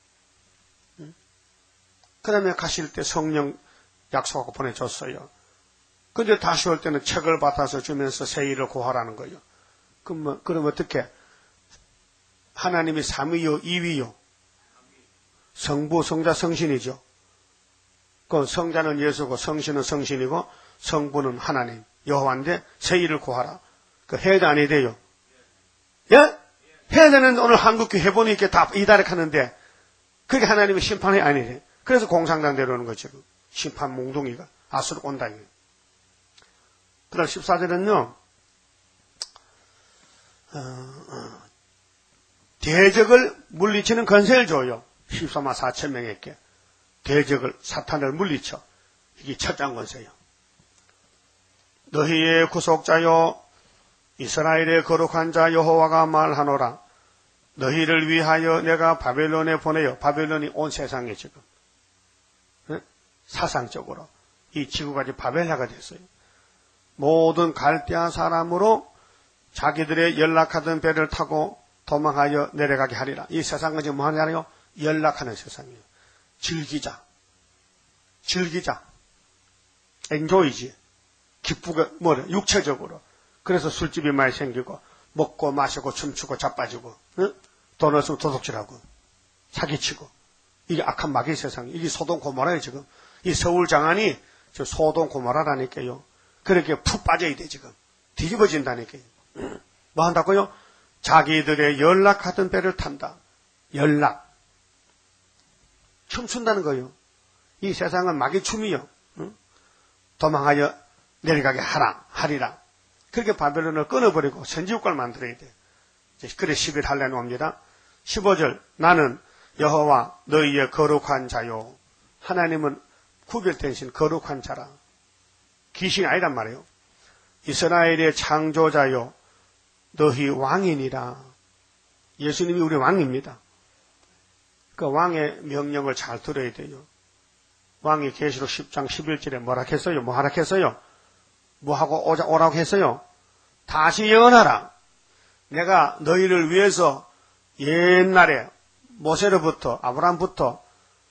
그 다음에 가실 때 성령 약속하고 보내줬어요. 근데 다시 올 때는 책을 받아서 주면서 새 일을 고하라는 거예요. 그럼, 뭐, 그럼 어떻게? 하나님이 삼위요, 이위요? 성부, 성자, 성신이죠. 그 성자는 예수고 성신은 성신이고 성부는 하나님, 여호와인데 새 일을 고하라. 그 해야 돼, 안 해야 돼요? 예? 해야 되는데 오늘 한국교 해보니까 다 이다락하는데 그게 하나님의 심판이 아니래. 그래서 공산당 내려오는 거죠. 심판 몽둥이가 아수르 온다. 그 다음 십사 절은요, 어, 어, 대적을 물리치는 권세를 줘요. 십삼만 사천 명에게 대적을, 사탄을 물리쳐. 이게 첫장 권세요. 너희의 구속자요 이스라엘의 거룩한 자 여호와가 말하노라. 너희를 위하여 내가 바벨론에 보내요. 바벨론이 온 세상에 지금 사상적으로 이 지구가 이제 바벨라가 됐어요. 모든 갈대아 사람으로 자기들의 연락하던 배를 타고 도망하여 내려가게 하리라. 이 세상은 지금 뭐 하냐요? 연락하는 세상이에요. 즐기자. 즐기자. 엔조이지. 기쁘게, 뭐래, 육체적으로. 그래서 술집이 많이 생기고, 먹고 마시고 춤추고 자빠지고, 응? 돈 없으면 도둑질하고, 사기치고. 이게 악한 마귀의 세상. 이게 소돔 고모라예요, 지금. 이 서울 장안이 저 소돔 고모라라니까요. 그렇게 푹 빠져야 돼, 지금. 뒤집어진다니까요. 뭐 한다고요? 자기들의 연락하던 배를 탄다. 연락. 춤춘다는 거예요. 이 세상은 마귀 춤이요. 응? 도망하여 내려가게 하라, 하리라. 그렇게 바벨론을 끊어버리고 선지국가를 만들어야 돼. 그래 십일 할례 옵니다. 십오 절 나는 여호와 너희의 거룩한 자요. 하나님은 구별된 신 거룩한 자라. 귀신이 아니란 말이에요. 이스라엘의 창조자요. 너희 왕이니라. 예수님이 우리 왕입니다. 그 왕의 명령을 잘 들어야 돼요. 왕이 계시록 십 장 십일 절에 뭐라 했어요? 뭐 하라 했어요? 뭐 하고 오자, 오라고 했어요? 다시 예언하라. 내가 너희를 위해서 옛날에 모세로부터 아브라함부터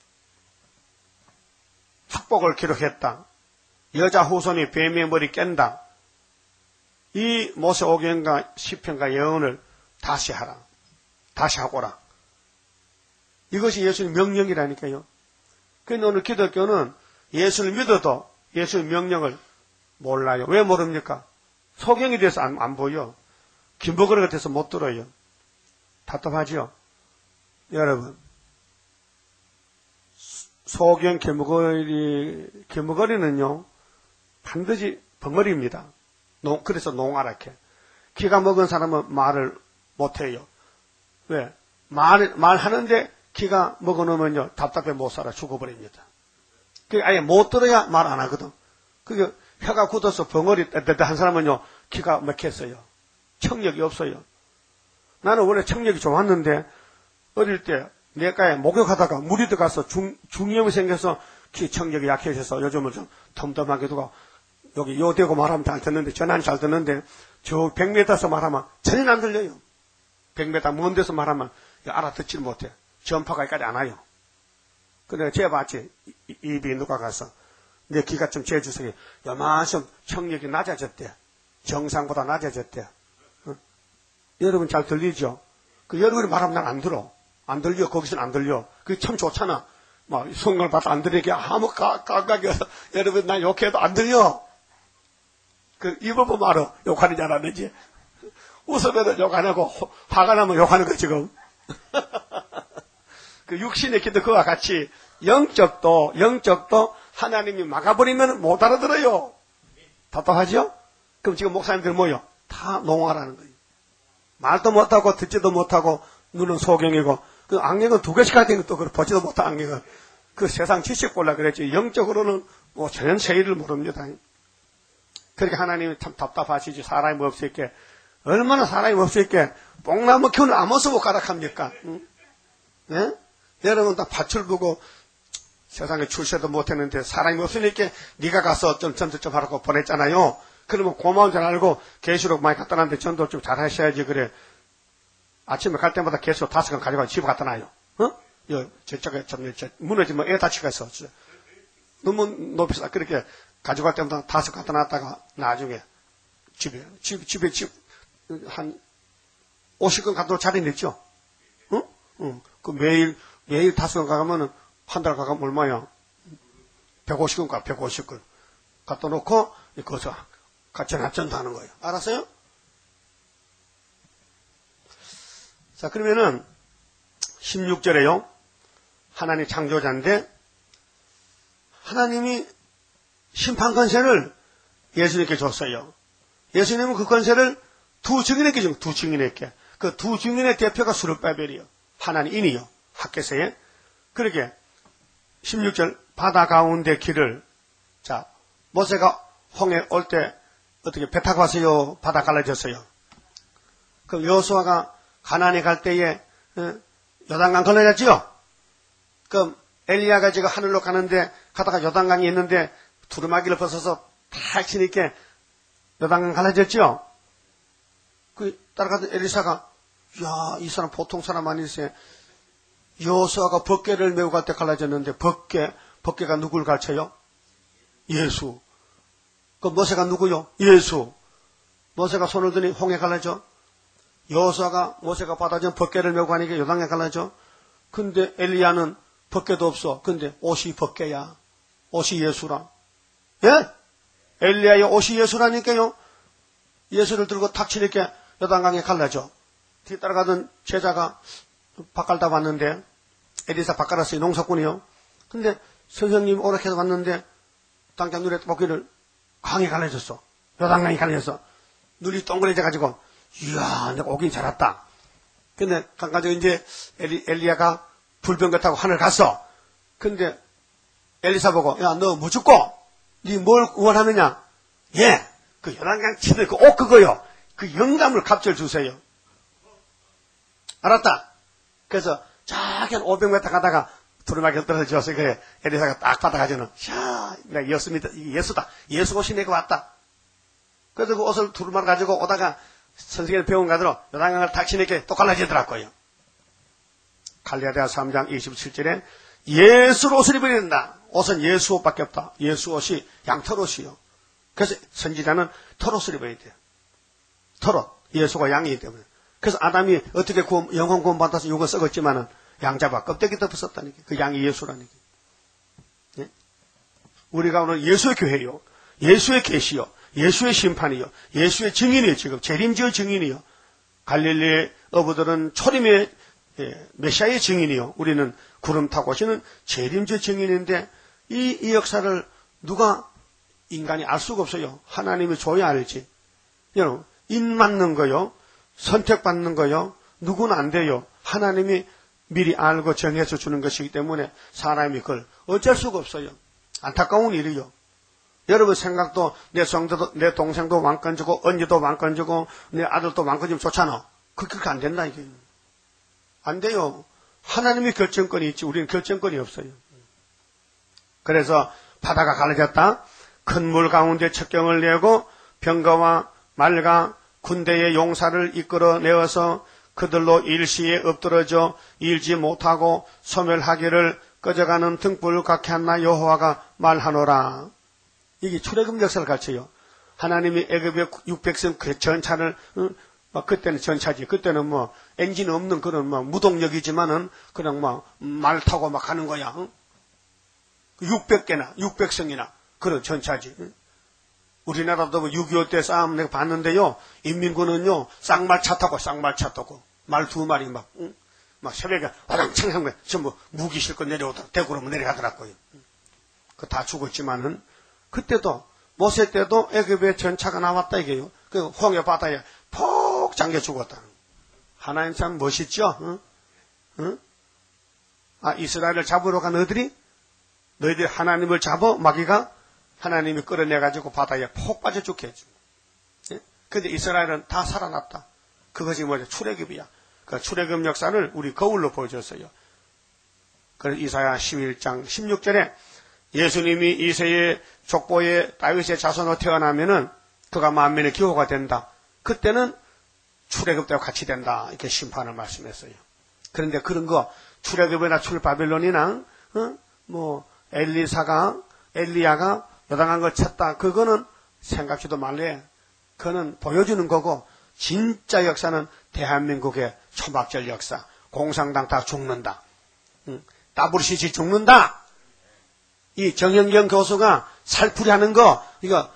축복을 기록했다. 여자 후손이 뱀의 머리 깬다. 이 모세오경과 시편과 예언을 다시 하라. 다시 하거라. 이것이 예수님 명령이라니까요. 그런데 오늘 기독교는 예수를 믿어도 예수의 명령을 몰라요. 왜 모릅니까? 소경이 돼서 안, 안 보여. 김버거리가 돼서 못 들어요. 답답하지요? 여러분, 소경 김버거리, 김버거리는요, 반드시 벙어리입니다. 농, 그래서 농아랗게. 기가 먹은 사람은 말을 못해요. 왜? 말, 말하는데 기가 먹어놓으면요, 답답해 못 살아 죽어버립니다. 그 아예 못 들어야 말 안 하거든. 그게 혀가 굳어서 벙어리 떼떼떼 한 사람은요, 기가 막혔어요. 청력이 없어요. 나는 원래 청력이 좋았는데, 어릴 때, 내과에 목욕하다가 물이 들어가서 중, 중이염이 생겨서 기 청력이 약해져서 요즘은 좀 덤덤하게 두고, 여기 요 대고 말하면 잘 듣는데, 전화는 잘 듣는데, 저 백 미터에서 말하면 전혀 안 들려요. 백 미터 먼 데서 말하면 알아듣지를 못해. 전파가 여기까지 안 와요. 근데 재봤지. 입이 누가 가서. 내 귀가 좀 재주세요. 요만큼 청력이 낮아졌대. 정상보다 낮아졌대. 어? 여러분 잘 들리죠? 그 여러분이 말하면 난 안 들어. 안 들려. 거기서는 안 들려. 그게 참 좋잖아. 막 성경을 봐도 안 들리게 아무 깎깎이 여러분 난 욕해도 안 들려. 그 입을 보면 알아. 욕하는 줄 알았는지. 웃으면 욕 안 하고 화가 나면 욕하는 거 지금. 그 육신의 기도 그와 같이 영적도 영적도 하나님이 막아버리면 못 알아들어요. 답답하죠? 그럼 지금 목사님들 뭐요? 다 농화라는 거예요. 말도 못하고 듣지도 못하고 눈은 소경이고 그 안경은 두 개씩 가진 것도 보지도 못한 안경은 그 세상 지식 볼라 그랬지 영적으로는 뭐 전혀 세일을 모릅니다. 그렇게 하나님이 참 답답하시지. 사람이 없을게 얼마나 사람이 없을게 뽕나무 키우는 아무서 못 가락합니까? 응? 네? 여러분 다 밭을 보고 세상에 출세도 못했는데 사람이 없으니까 네가 가서 좀 전도 좀 하라고 보냈잖아요. 그러면 고마운 줄 알고 계시록 많이 갖다 놨는데 전도 좀 잘 하셔야지. 그래. 아침에 갈 때마다 계시록 다섯 건 가져가 집에 갖다 놔요. 어? 여, 저쪽에 좀 무너지면 애 다치가 있어. 너무 높이서 그렇게 가져갈 때마다 다섯 갖다 놨다가 나중에 집에 집, 집에 집 한 오십 건 갖다 놓을 자리 냈죠. 응? 응. 그 매일 매일 다섯 건 가면은 한 달 가면 얼마야? 백오십 건 가, 백오십 건. 갖다 놓고, 거기서 같이 납전도 하는 거예요. 알았어요? 자, 그러면은, 십육 절에요. 하나님 창조자인데, 하나님이 심판 권세를 예수님께 줬어요. 예수님은 그 권세를 두 증인에게 준, 두 증인에게. 그 두 증인의 대표가 수르바벨이요. 하나님이요. 학개서에. 그러게, 십육 절 바다 가운데 길을 자 모세가 홍해 올 때 어떻게 배 타고 왔어요? 바다 갈라졌어요. 그럼 여호수아가 가나안에 갈 때에 어, 요단강 걸려졌지요? 그럼 엘리야가 지금 하늘로 가는데 가다가 요단강이 있는데 두루마기를 벗어서 탁 치니까 요단강 갈라졌죠? 그 따라가던 엘리사가 야, 이 사람 보통 사람 아니세요? 여호수아가 벗개를 메고 갈 때 갈라졌는데 벗개, 벗개가 누굴 가르쳐요? 예수. 그 모세가 누구요? 예수. 모세가 손을 드니 홍해 갈라져. 여호수아가 모세가 바다전 벗개를 메고 가니까 요단강에 갈라져. 근데 엘리야는 벗개도 없어. 근데 옷이 벗개야. 옷이 예수라. 예? 엘리야의 옷이 예수라니까요. 예수를 들고 탁 치니까 요단강에 갈라져. 뒤따라가던 제자가 밥 갈다 왔는데 엘리사 밥 갈았어요. 농사꾼이요. 근데 선생님 오락해서 왔는데 당장 눈에 먹기를 강이 갈라졌어. 요단강이 갈라졌어. 눈이 동그래져가지고 이야 내가 오긴 잘 왔다. 근데 가가지고 이제 엘리, 엘리야가 불병거 타고 하늘 갔어. 근데 엘리사 보고 야 너 뭐 죽고 니 뭘 원하느냐? 예, 그 요단강 치는 그 옷 그거요. 그 영감을 갑절 주세요. 알았다. 그래서 저기 한 오백 미터 가다가 두루마기를 떨어졌어요. 그래 엘리사가 딱 받아가지고는 샤 내가 예수입니다. 이게 예수다. 예수 옷이 내가 왔다. 그래서 그 옷을 두루마기 가지고 오다가 선생님 배운 가대로 요단강을 탁 치니까 또 갈라지더라고요. 갈라디아 삼 장 이십칠 절에 예수 옷을 입어야 된다. 옷은 예수 옷밖에 없다. 예수 옷이 양털 옷이요. 그래서 선지자는 털옷을 입어야 돼요. 털옷. 예수가 양이기 때문에. 그래서 아담이 어떻게 구원, 영혼 구원 받아서 육을 썩었지만은 양잡아 껍데기 덮었었다니까. 그 양이 예수라니까. 예? 우리가 오늘 예수의 교회요. 예수의 계시요. 예수의 심판이요. 예수의 증인이요. 지금 재림지의 증인이요. 갈릴리의 어부들은 초림의 예, 메시아의 증인이요. 우리는 구름 타고 오시는 재림지의 증인인데 이, 이 역사를 누가 인간이 알 수가 없어요. 하나님이 줘야 알지. 여러분 인 맞는 거요. 선택받는 거요. 누구는 안 돼요. 하나님이 미리 알고 정해서 주는 것이기 때문에 사람이 그걸 어쩔 수가 없어요. 안타까운 일이요. 여러분 생각도 내 성도도 내 동생도 왕권 주고 언니도 왕권 주고 내 아들도 왕권 주면 좋잖아. 그렇게 안 된다 이게. 안 돼요. 하나님이 결정권이 있지 우리는 결정권이 없어요. 그래서 바다가 갈라졌다. 큰 물 가운데 척경을 내고 병거와 말과 군대의 용사를 이끌어내어서 그들로 일시에 엎드러져 일지 못하고 소멸하기를 꺼져가는 등불 같게 한나 여호와가 말하노라. 이게 출애굽 역사를 가르쳐요. 하나님이 애굽의 육백 성 그 전차를 응? 막 그때는 전차지. 그때는 뭐 엔진 없는 그런 뭐 무동력이지만은 그냥 막 말 타고 막 가는 거야. 응? 육백 개나 육백 성이나 그런 전차지. 응? 우리나라도 육이오 때 싸움 내가 봤는데요. 인민군은요 쌍말차 타고 쌍말차 타고 말 두 마리 막, 응? 막 새벽에 와당창 한 거야. 전부 무기 싣고 내려오더라. 대구로 내려가더라고요. 그 다 죽었지만은 그때도 모세 때도 애굽에 전차가 나왔다 이게요. 그 홍해 바다에 폭 잠겨 죽었다. 하나님 참 멋있죠? 응? 응? 아 이스라엘을 잡으러 간 너희들이 너희들이 하나님을 잡아 마귀가 하나님이 끌어내가지고 바다에 폭 빠져 죽게 해줘. 예? 근데 이스라엘은 다 살아났다. 그것이 뭐죠? 출애굽이야. 그 출애굽 역사를 우리 거울로 보여줬어요. 그래서 이사야 십일 장 십육 절에 예수님이 이세의 족보의 다윗의 자손으로 태어나면은 그가 만민의 기호가 된다. 그때는 출애굽 때와 같이 된다. 이렇게 심판을 말씀했어요. 그런데 그런 거 출애굽이나 출바빌론이나 어? 뭐 엘리사가 엘리야가 요단강을 걸 쳤다. 그거는 생각지도 말래. 그거는 보여주는 거고 진짜 역사는 대한민국의 초막절 역사. 공산당 다 죽는다. 응. 더블유씨씨 죽는다. 이 정영경 교수가 살풀이 하는 거 이거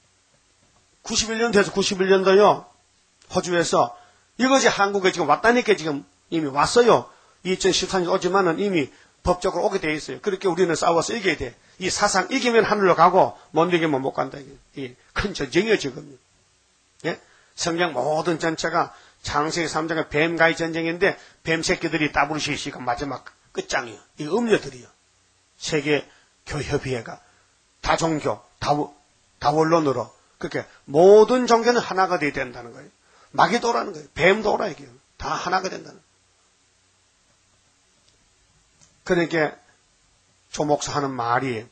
구십일 년 돼서 구십일 년도요. 호주에서 이것이 한국에 지금 왔다니까 지금 이미 왔어요. 이천십삼 년 오지만은 이미 법적으로 오게 돼 있어요. 그렇게 우리는 싸워서 이겨야 돼. 이 사상 이기면 하늘로 가고 못 이기면 못 간다. 이 큰 전쟁이에요 지금. 예? 성경 모든 전체가 창세기 삼 장의 뱀과의 전쟁인데 뱀 새끼들이 더블유씨씨가 마지막 끝장이에요. 이 음녀들이요. 세계 교협의회가 다종교, 다, 다원론으로 그렇게 모든 종교는 하나가 돼야 된다는 거예요. 마귀도 오라는 거예요. 뱀도 오라 이게요. 다 하나가 된다는 거예요. 그러니까 조목사 하는 말이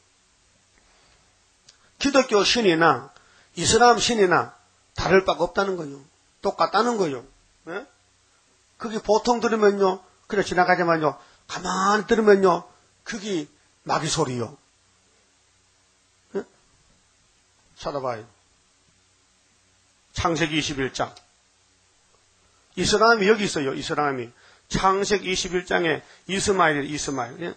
기독교 신이나 이슬람 신이나 다를 바가 없다는 거요. 똑같다는 거요. 네? 그게 보통 들으면요, 그래 지나가자마요, 가만히 들으면요, 그게 마귀 소리요. 네? 찾아봐요. 창세기 이십일 장. 이스라엘이 여기 있어요. 이스라엘이. 창세기 이십일 장에 이스마엘, 이스마엘. 예?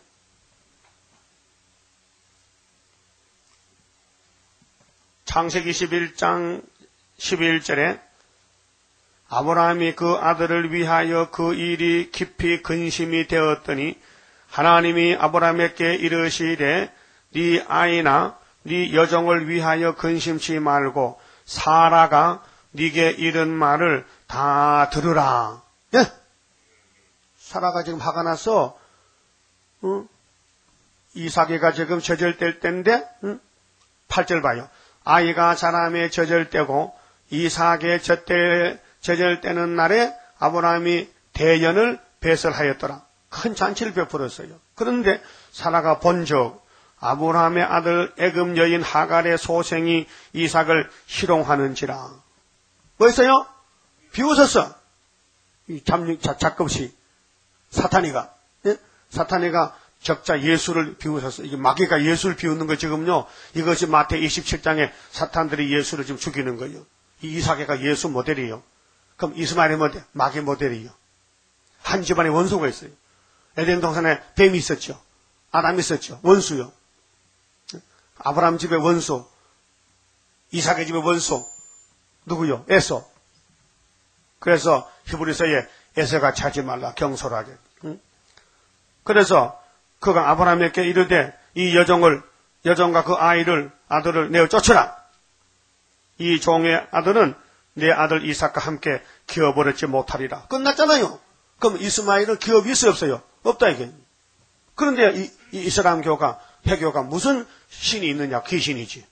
창세기 이십일 장 십일 절에 아브라함이 그 아들을 위하여 그 일이 깊이 근심이 되었더니 하나님이 아브라함에게 이르시되 네 아이나 네 여종을 위하여 근심치 말고 사라가 네게 이른 말을 다 들으라. 예? 사라가 지금 화가 나서 어? 이삭이가 지금 저절될 때인데 응? 팔 절 봐요. 아이가 자라매 저절되고 이삭의 젖대 저절되는 날에 아브라함이 대연을 배설하였더라. 큰 잔치를 베풀었어요. 그런데 사라가 본즉 아브라함의 아들 애굽 여인 하갈의 소생이 이삭을 희롱하는지라. 뭐 했어요? 비웃었어. 이 잠, 자, 작급시 사탄이가 예? 사탄이가 적자 예수를 비웃었어. 이게 마귀가 예수를 비웃는 거 지금요. 이것이 마태 이십칠 장에 사탄들이 예수를 지금 죽이는 거예요. 이 이삭이가 예수 모델이에요. 그럼 이스마엘이 모델, 마귀 모델이에요. 한 집안에 원수가 있어요. 에덴 동산에 뱀이 있었죠. 아담이 있었죠. 원수요. 아브라함 집에 원수, 이삭의 집에 원수, 누구요? 에서. 그래서 히브리서에 에서가 차지 말라 경솔하게. 응? 그래서 그가 아브라함에게 이르되 이 여종을 여종과 그 아이를 아들을 내어 쫓으라. 이 종의 아들은 내 아들 이삭과 함께 기어버렸지 못하리라. 끝났잖아요. 그럼 이스마엘은 기업이 있어요, 없어요? 없다 이게. 그런데 이, 이 이슬람교가 회교가 무슨 신이 있느냐? 귀신이지.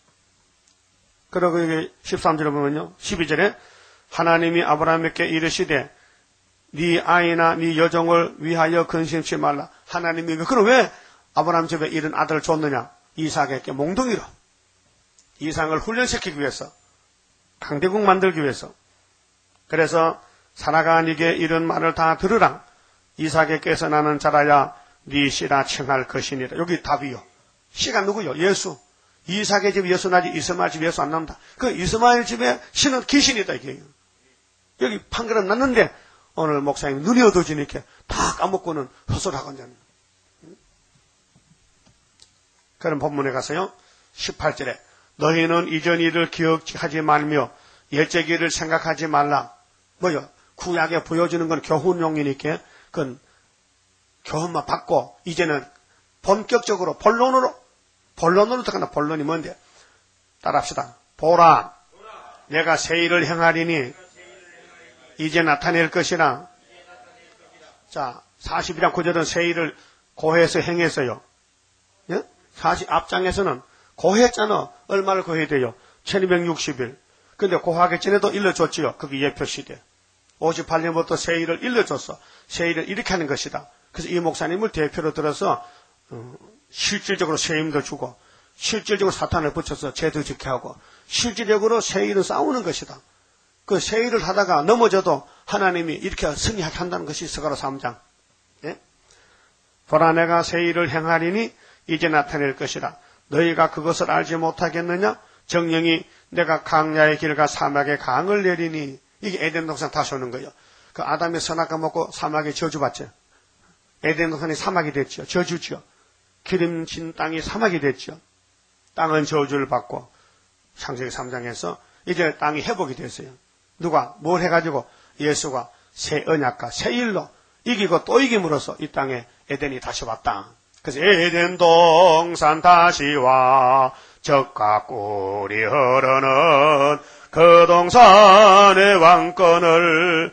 그리고 이게 십삼 절에 보면요, 십이 절에 하나님이 아브라함에게 이르시되 네 아이나 네 여종을 위하여 근심치 말라. 하나님이 그럼 왜 아브라함 집에 이런 아들을 줬느냐? 이삭에게 몽둥이로 이삭을 훈련시키기 위해서, 강대국 만들기 위해서. 그래서 사라가 네게 이런 말을 다 들으라. 이삭에게서 나는 자라야 네 씨라 칭할 것이니라. 여기 답이요. 씨가 누구요? 예수. 이삭의 집 예수 나지 이스마엘 집 예수 안 나온다. 그 이스마엘 집에 씨는 귀신이다 이게요. 여기 판결은 났는데 오늘 목사님 눈이 어두워지니까 다 까먹고는 헛소리하고 있잖아요. 그럼 본문에 가서요. 십팔 절에 너희는 이전 일을 기억하지 말며 옛적 일을 생각하지 말라. 뭐요? 구약에 보여주는 건 교훈용이니까 그건 교훈만 받고 이제는 본격적으로 본론으로 본론으로 들어간다. 본론이 뭔데? 따라합시다. 보라, 내가 새 일을 행하리니 이제 나타낼 것이라. 자, 사십일 장 구 절은 새 일을 고해서 행했어요. 예? 사십 앞장에서는 고했잖아. 얼마를 고해야 돼요? 천이백육십 일. 근데 고하기 전에도 일러줬지요. 그게 예표시대. 오십팔 년부터 새 일을 일러줬어. 새 일을 이렇게 하는 것이다. 그래서 이 목사님을 대표로 들어서 어, 실질적으로 세임도 주고 실질적으로 사탄을 붙여서 죄도 지게 하고 실질적으로 새 일은 싸우는 것이다. 그 새 일을 하다가 넘어져도 하나님이 이렇게 승리하게 한다는 것이 스가랴 삼 장. 예? 보라 내가 새 일을 행하리니 이제 나타낼 것이라. 너희가 그것을 알지 못하겠느냐? 정령이 내가 강야의 길과 사막의 강을 내리니. 이게 에덴 동산 다시 오는 거예요. 그 아담이 선악과 먹고 사막에 저주받죠. 에덴 동산이 사막이 됐죠. 저주죠. 기름진 땅이 사막이 됐죠. 땅은 저주를 받고 창세기 삼 장에서 이제 땅이 회복이 됐어요. 누가 뭘 해가지고 예수가 새 언약과 새 일로 이기고 또 이김으로써 이 땅에 에덴이 다시 왔다. 그래서 에덴 동산 다시 와 적과 꿀이 흐르는 그 동산의 왕권을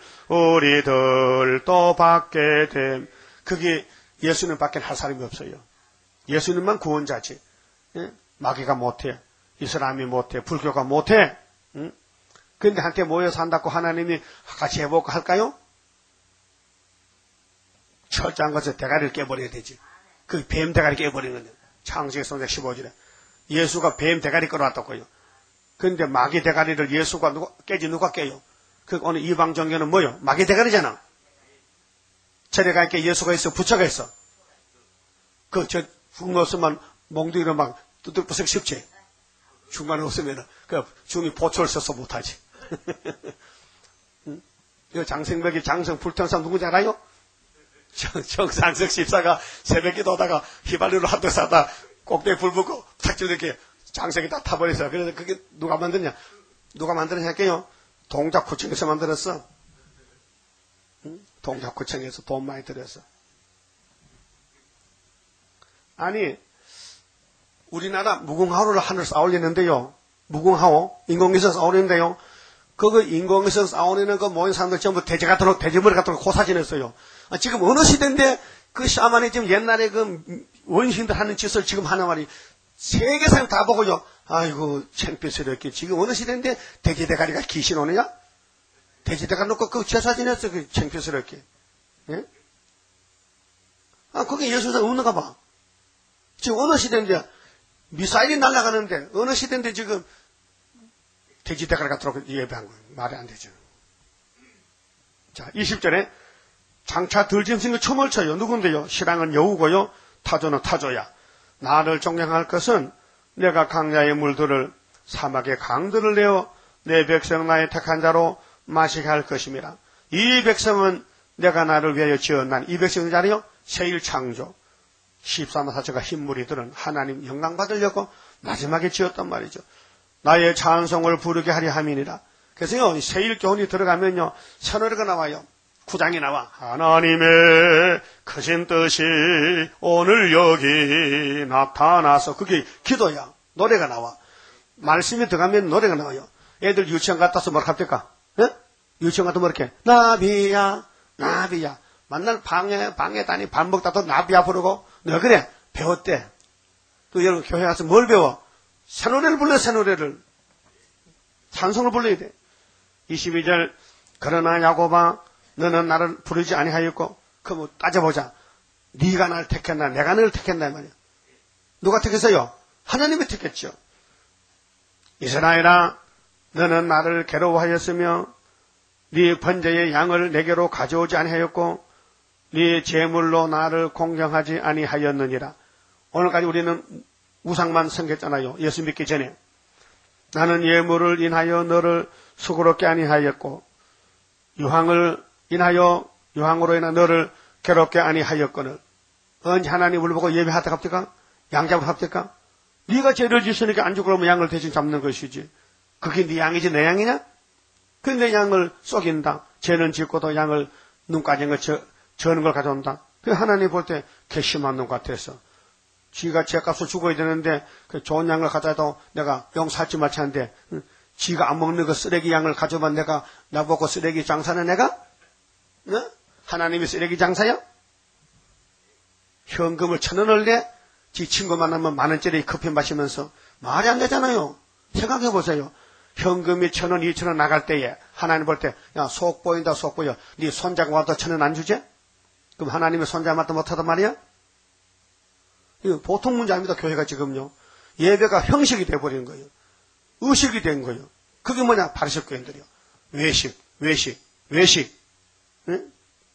우리들 또 받게 됨. 그게 예수님 밖에 할 사람이 없어요. 예수님만 구원자지. 예? 마귀가 못해. 이슬람이 못해. 불교가 못해. 응? 그런데 한테 모여서 한다고 하나님이 같이 해볼까 할까요? 철저한 것에 대가리를 깨버려야 되지. 그 뱀 대가리 깨버린 거예요. 창세기 삼 장 십오 절에. 예수가 뱀 대가리 끌어왔다고요. 그런데 마귀 대가리를 예수가 누가, 깨지 누가 깨요? 그 오늘 이방 종교는 뭐요? 마귀 대가리잖아. 절에 가니까 예수가 있어, 부처가 있어. 그, 저, 중간 없으면 몽둥이로 막 두들 부석 쉽지. 중간에 없으면, 그, 중이 보초를 써서 못하지. 응? 이 장생벽이 장성 불태운 사람 누군지 알아요? 정, 정상석 십사가 새벽에 도다가 휘발유로 한대 사다 꼭대기 불 붙고 탁 이렇게 장생이 다 타버렸어요. 그래서 그게 누가 만드냐? 누가 만드냐 할게요. 동작구청에서 만들었어. 응? 동작구청에서 돈 많이 들여서. 아니, 우리나라 무궁화호를 하늘 쌓아올리는데요. 무궁화호, 인공위성 쌓아올리는데요. 그거 인공위성 쌓아올리는 그 모인 사람들 전부 돼지 같도록, 돼지머리 같도록 고사진했어요. 아, 지금 어느 시대인데 그 샤만이 지금 옛날에 그 원신들 하는 짓을 지금 하나 말이 세계상 다 보고요. 아이고, 창피스럽게. 지금 어느 시대인데 돼지 대가리가 귀신 오느냐? 돼지 대가리 놓고 그 제사지냈어, 그 창피스럽게. 예? 아, 그게 예수상 없는가 봐. 지금 어느 시대인데 미사일이 날아가는데 어느 시대인데 지금 돼지 대가리 같도록 예배한 거예요. 말이 안 되죠. 자, 이십 절에 장차 들짐승이 춤을 춰요. 누군데요? 신랑은 여우고요. 타조는 타조야. 나를 존경할 것은 내가 강야의 물들을 사막의 강들을 내어 내 백성 나의 택한 자로 마시게 할 것임이라. 이 백성은 내가 나를 위하여 지었난 이 백성은 자리요? 세일 창조. 십삼 사체가 흰무리들은 하나님 영광 받으려고 마지막에 지었단 말이죠. 나의 찬송을 부르게 하려 함이니라. 그래서요, 세일 교훈이 들어가면요, 새노래가 나와요. 구장이 나와. 하나님의 크신 뜻이 오늘 여기 나타나서. 그게 기도야. 노래가 나와. 말씀이 들어가면 노래가 나와요. 애들 유치원 갔다서 뭐 합니까? 예? 유치원 갔다 뭐 이렇게 나비야 나비야. 만날 방에 방에 다니 밥 먹다도 나비야 부르고. 너 그래 배웠대. 또 여러분 교회 가서 뭘 배워? 새노래를 불러. 새노래를 찬송을 불러야 돼. 이십이 절 그러나 야곱아 너는 나를 부르지 아니하였고. 그 뭐 따져보자. 네가 나를 택했나 내가 너를 택했나 말이야. 누가 택했어요? 하나님이 택했죠. 이스라엘아 너는 나를 괴로워하였으며 네 번제의 양을 내게로 가져오지 아니하였고 네 제물로 나를 공경하지 아니하였느니라. 오늘까지 우리는 우상만 섬겼잖아요. 예수 믿기 전에. 나는 예물을 인하여 너를 수고롭게 아니하였고 유황을 인하여 유황으로 인하 너를 괴롭게 아니하였거늘. 언제 하나님을 보고 예배하다 갑니까? 양잡을 합니까? 네가 죄를 짓으니까 안 죽으려면 양을 대신 잡는 것이지. 그게 네 양이지 내 양이냐? 근데 양을 속인다. 죄는 짓고도 양을 눈까지 거 저, 저는 걸 가져온다. 그 하나님 볼 때 괘씸한 놈 같아서. 지가 죄값을 죽어야 되는데 그 좋은 양을 가져도 내가 용서할지 말지 하는데 응? 지가 안 먹는 그 쓰레기 양을 가져만 내가 나보고 쓰레기 장사는 내가? 응? 하나님이 쓰레기 장사야? 현금을 천 원을 내? 지 친구 만나면 만 원짜리 커피 마시면서 말이 안 되잖아요. 생각해 보세요. 현금이 천 원, 이천 원 나갈 때에 하나님 볼 때 야 속 보인다 속 보여. 네 손자가 와도 천 원 안 주지? 그럼 하나님의 손자 맛도 못하단 말이야? 이거 보통 문제 아닙니다. 교회가 지금요. 예배가 형식이 돼버린 거예요. 의식이 된 거예요. 그게 뭐냐? 바리새 교인들이요. 외식, 외식, 외식. 응?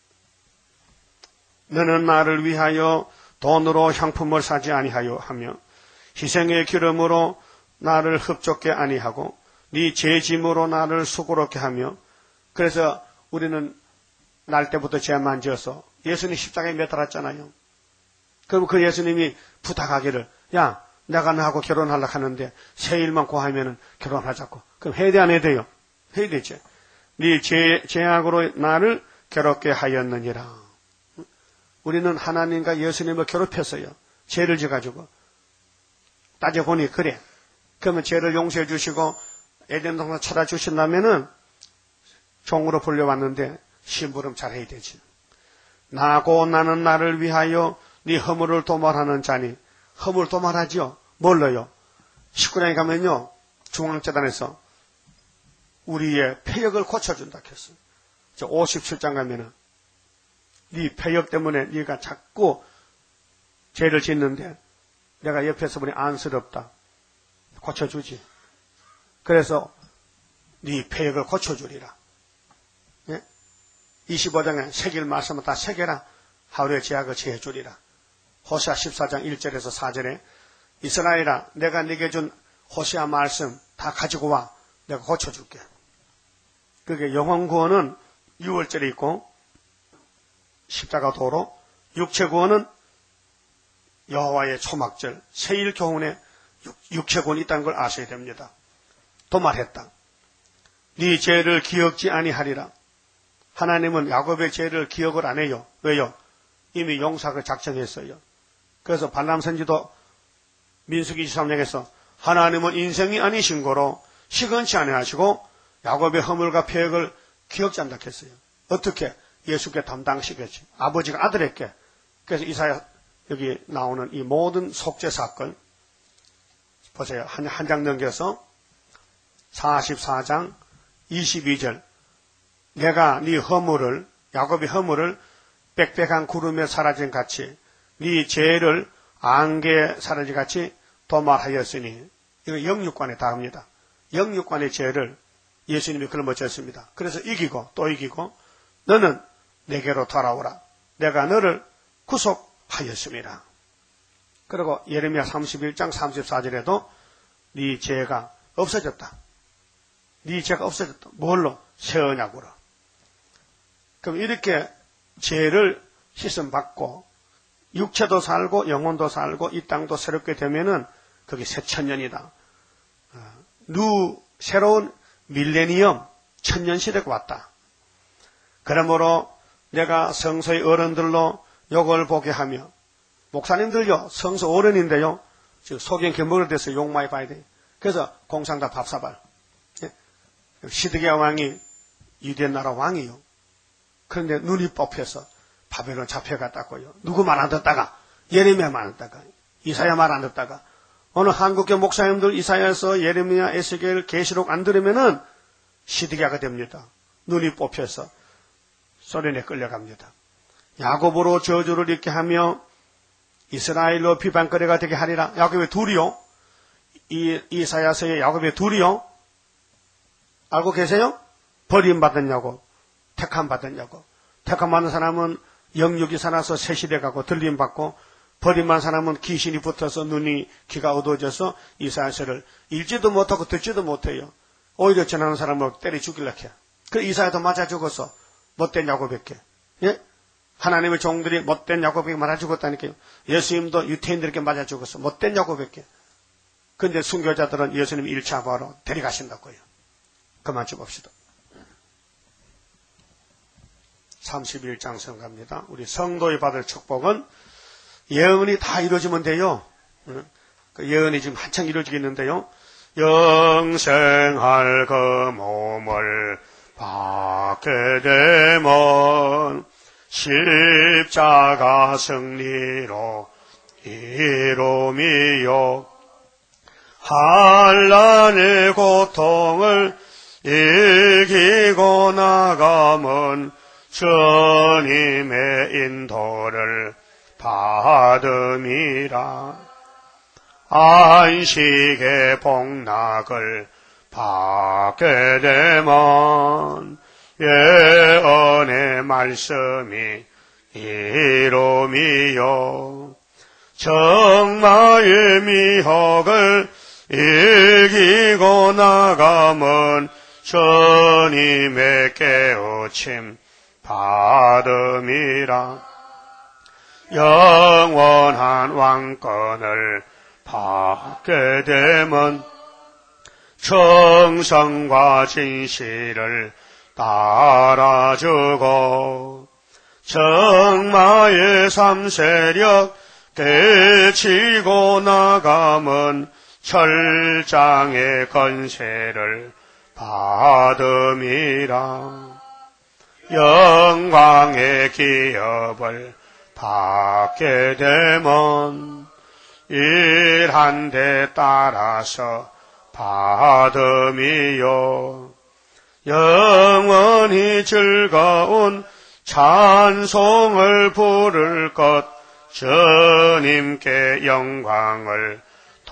너는 나를 위하여 돈으로 향품을 사지 아니하여 하며 희생의 기름으로 나를 흡족게 아니하고 네 죄짐으로 나를 수고롭게 하며. 그래서 우리는 날 때부터 죄만 지어서 예수님 십자가에 못 달았잖아요. 그럼 그 예수님이 부탁하기를 야 내가 너하고 결혼하려고 하는데 세 일만 고하면은 결혼하자고. 그럼 해야 돼 안 해야 돼요? 해야 되죠. 네 죄, 죄악으로 나를 괴롭게 하였느니라. 우리는 하나님과 예수님을 괴롭혔어요. 죄를 지어가지고. 따져보니 그래. 그러면 죄를 용서해 주시고 에덴 동산 찾아주신다면은 종으로 불려왔는데 심부름 잘해야 되지. 나고 나는 나를 위하여 네 허물을 도말하는 자니. 허물 도말하지요. 뭘로요? 십구 장에 가면요. 중앙재단에서 우리의 폐역을 고쳐준다 했어요. 저 오십칠 장 가면은 네 폐역 때문에 네가 자꾸 죄를 짓는데 내가 옆에서 보니 안쓰럽다. 고쳐주지. 그래서 네 패역을 고쳐주리라. 예? 이십오 장에 새길 말씀은 다 새겨라. 하루의 죄악을 제해주리라. 호세아 십사 장 일 절에서 사 절에 이스라엘아 내가 네게 준 호세아 말씀 다 가지고 와. 내가 고쳐줄게. 그게 영혼 구원은 유월절에 있고 십자가 도로, 육체 구원은 여호와의 초막절, 세일 교훈에 육체 구원이 있다는 걸 아셔야 됩니다. 또 말했다. 네 죄를 기억지 아니하리라. 하나님은 야곱의 죄를 기억을 안 해요. 왜요? 이미 용서를 작정했어요. 그래서 발람 선지도 민수기 이십삼 장에서 하나님은 인생이 아니신 거로 시건치 아니하시고 야곱의 허물과 패역을 기억지 않다 했어요. 어떻게? 예수께 담당시켰지. 아버지가 아들에게. 그래서 이사야 여기 나오는 이 모든 속죄 사건 보세요. 한, 한 장 넘겨서 사십사 장 이십이 절 내가 네 허물을 야곱의 허물을 빽빽한 구름에 사라진 같이 네 죄를 안개에 사라진 같이 도말하였으니 이거 영육관에 다 합니다. 영육관의 죄를 예수님이 걸머졌습니다. 그래서 이기고 또 이기고 너는 내게로 돌아오라. 내가 너를 구속하였습니다. 그리고 예레미야 삼십일 장 삼십사 절에도 네 죄가 없어졌다. 네 죄가 없어졌다. 뭘로? 새 언약으로. 그럼 이렇게 죄를 씻음받고 육체도 살고 영혼도 살고 이 땅도 새롭게 되면은 그게 새 천년이다. 누 새로운 밀레니엄 천년 시대가 왔다. 그러므로 내가 성서의 어른들로 욕을 보게 하며 목사님들요 성서 어른인데요 지금 소경 견먹을 돼서 욕 많이 봐야 돼요. 그래서 공상다 밥사발. 예? 시드기야 왕이 유대 나라 왕이요. 그런데 눈이 뽑혀서 바벨론 잡혀갔다고요. 누구 말 안 듣다가 예레미야 말 안 듣다가 이사야 말 안 듣다가 오늘 한국교 목사님들 이사야서 예레미야 에스겔 계시록 안 들으면은 시드기야가 됩니다. 눈이 뽑혀서 소련에 끌려갑니다. 야곱으로 저주를 잊게 하며 이스라엘로 비방거리가 되게 하리라. 야곱의 둘이요. 이 이사야서의 야곱의 둘이요. 알고 계세요? 버림받은 야곱, 택함받은 야곱. 택함받은 사람은 영육이 살아서 새 시대 가고 들림받고 버림받은 사람은 귀신이 붙어서 눈이 귀가 어두워져서 이사야서를 읽지도 못하고 듣지도 못해요. 오히려 전하는 사람을 때려 죽이려고 해요. 그 이사야도 맞아 죽었어. 못된 야곱에게. 예? 하나님의 종들이 못된 야곱에게 맞아 죽었다니까요. 예수님도 유태인들에게 맞아 죽었어. 못된 야곱에게. 그런데 순교자들은 예수님 일 차 부활로 데려가신다고요. 그만 좀 봅시다. 삼십일 장 성갑니다. 우리 성도의 받을 축복은 예언이 다 이루어지면 돼요. 그 예언이 지금 한창 이루어지겠는데요. 영생할 그 몸을 받게 되면 십자가 승리로 이루미요. 한란의 고통을 이기고 나가면 주님의 인도를 받음이라. 안식의 복락을 받게 되면 예언의 말씀이 이루미요. 정마의 미혹을 이기고 나가면 주님의 깨우침 받음이라. 영원한 왕권을 받게 되면 정성과 진실을 따라주고 정마의 삼세력 깨치고 나가면 철장의 건세를 받음이라. 영광의 기업을 받게 되면 일한 데 따라서 받음이요. 영원히 즐거운 찬송을 부를 것 주님께 영광을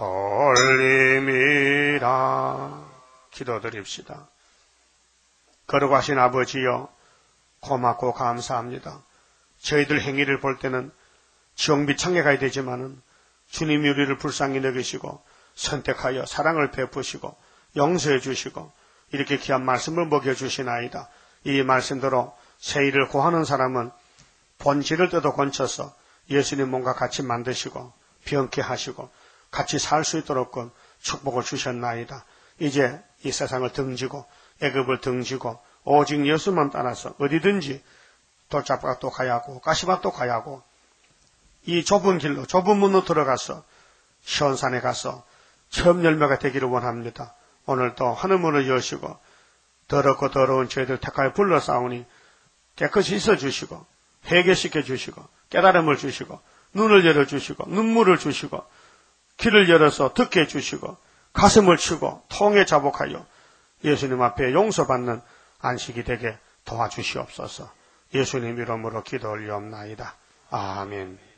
돌림이라. 기도드립시다. 거룩하신 아버지여, 고맙고 감사합니다. 저희들 행위를 볼 때는 지옥밑창에 가야 되지만은 주님이 우리를 불쌍히 여기시고 선택하여 사랑을 베푸시고 용서해 주시고 이렇게 귀한 말씀을 먹여주시나이다. 이 말씀대로 세일을 고하는 사람은 본질을 뜯어 건쳐서 예수님 몸과 같이 만드시고 병케 하시고 같이 살 수 있도록 축복을 주셨나이다. 이제 이 세상을 등지고 애굽을 등지고 오직 예수만 따라서 어디든지 돌짝밭도 가야 하고 가시밭도 가야 하고 이 좁은 길로 좁은 문으로 들어가서 시온산에 가서 처음 열매가 되기를 원합니다. 오늘도 하늘문을 여시고 더럽고 더러운 저희들 택하여 불러싸우니 깨끗이 있어주시고 회개시켜 주시고 깨달음을 주시고 눈을 열어주시고 눈물을 주시고 귀를 열어서 듣게 해주시고 가슴을 치고 통에 자복하여 예수님 앞에 용서받는 안식이 되게 도와주시옵소서. 예수님 이름으로 기도 올리옵나이다. 아멘.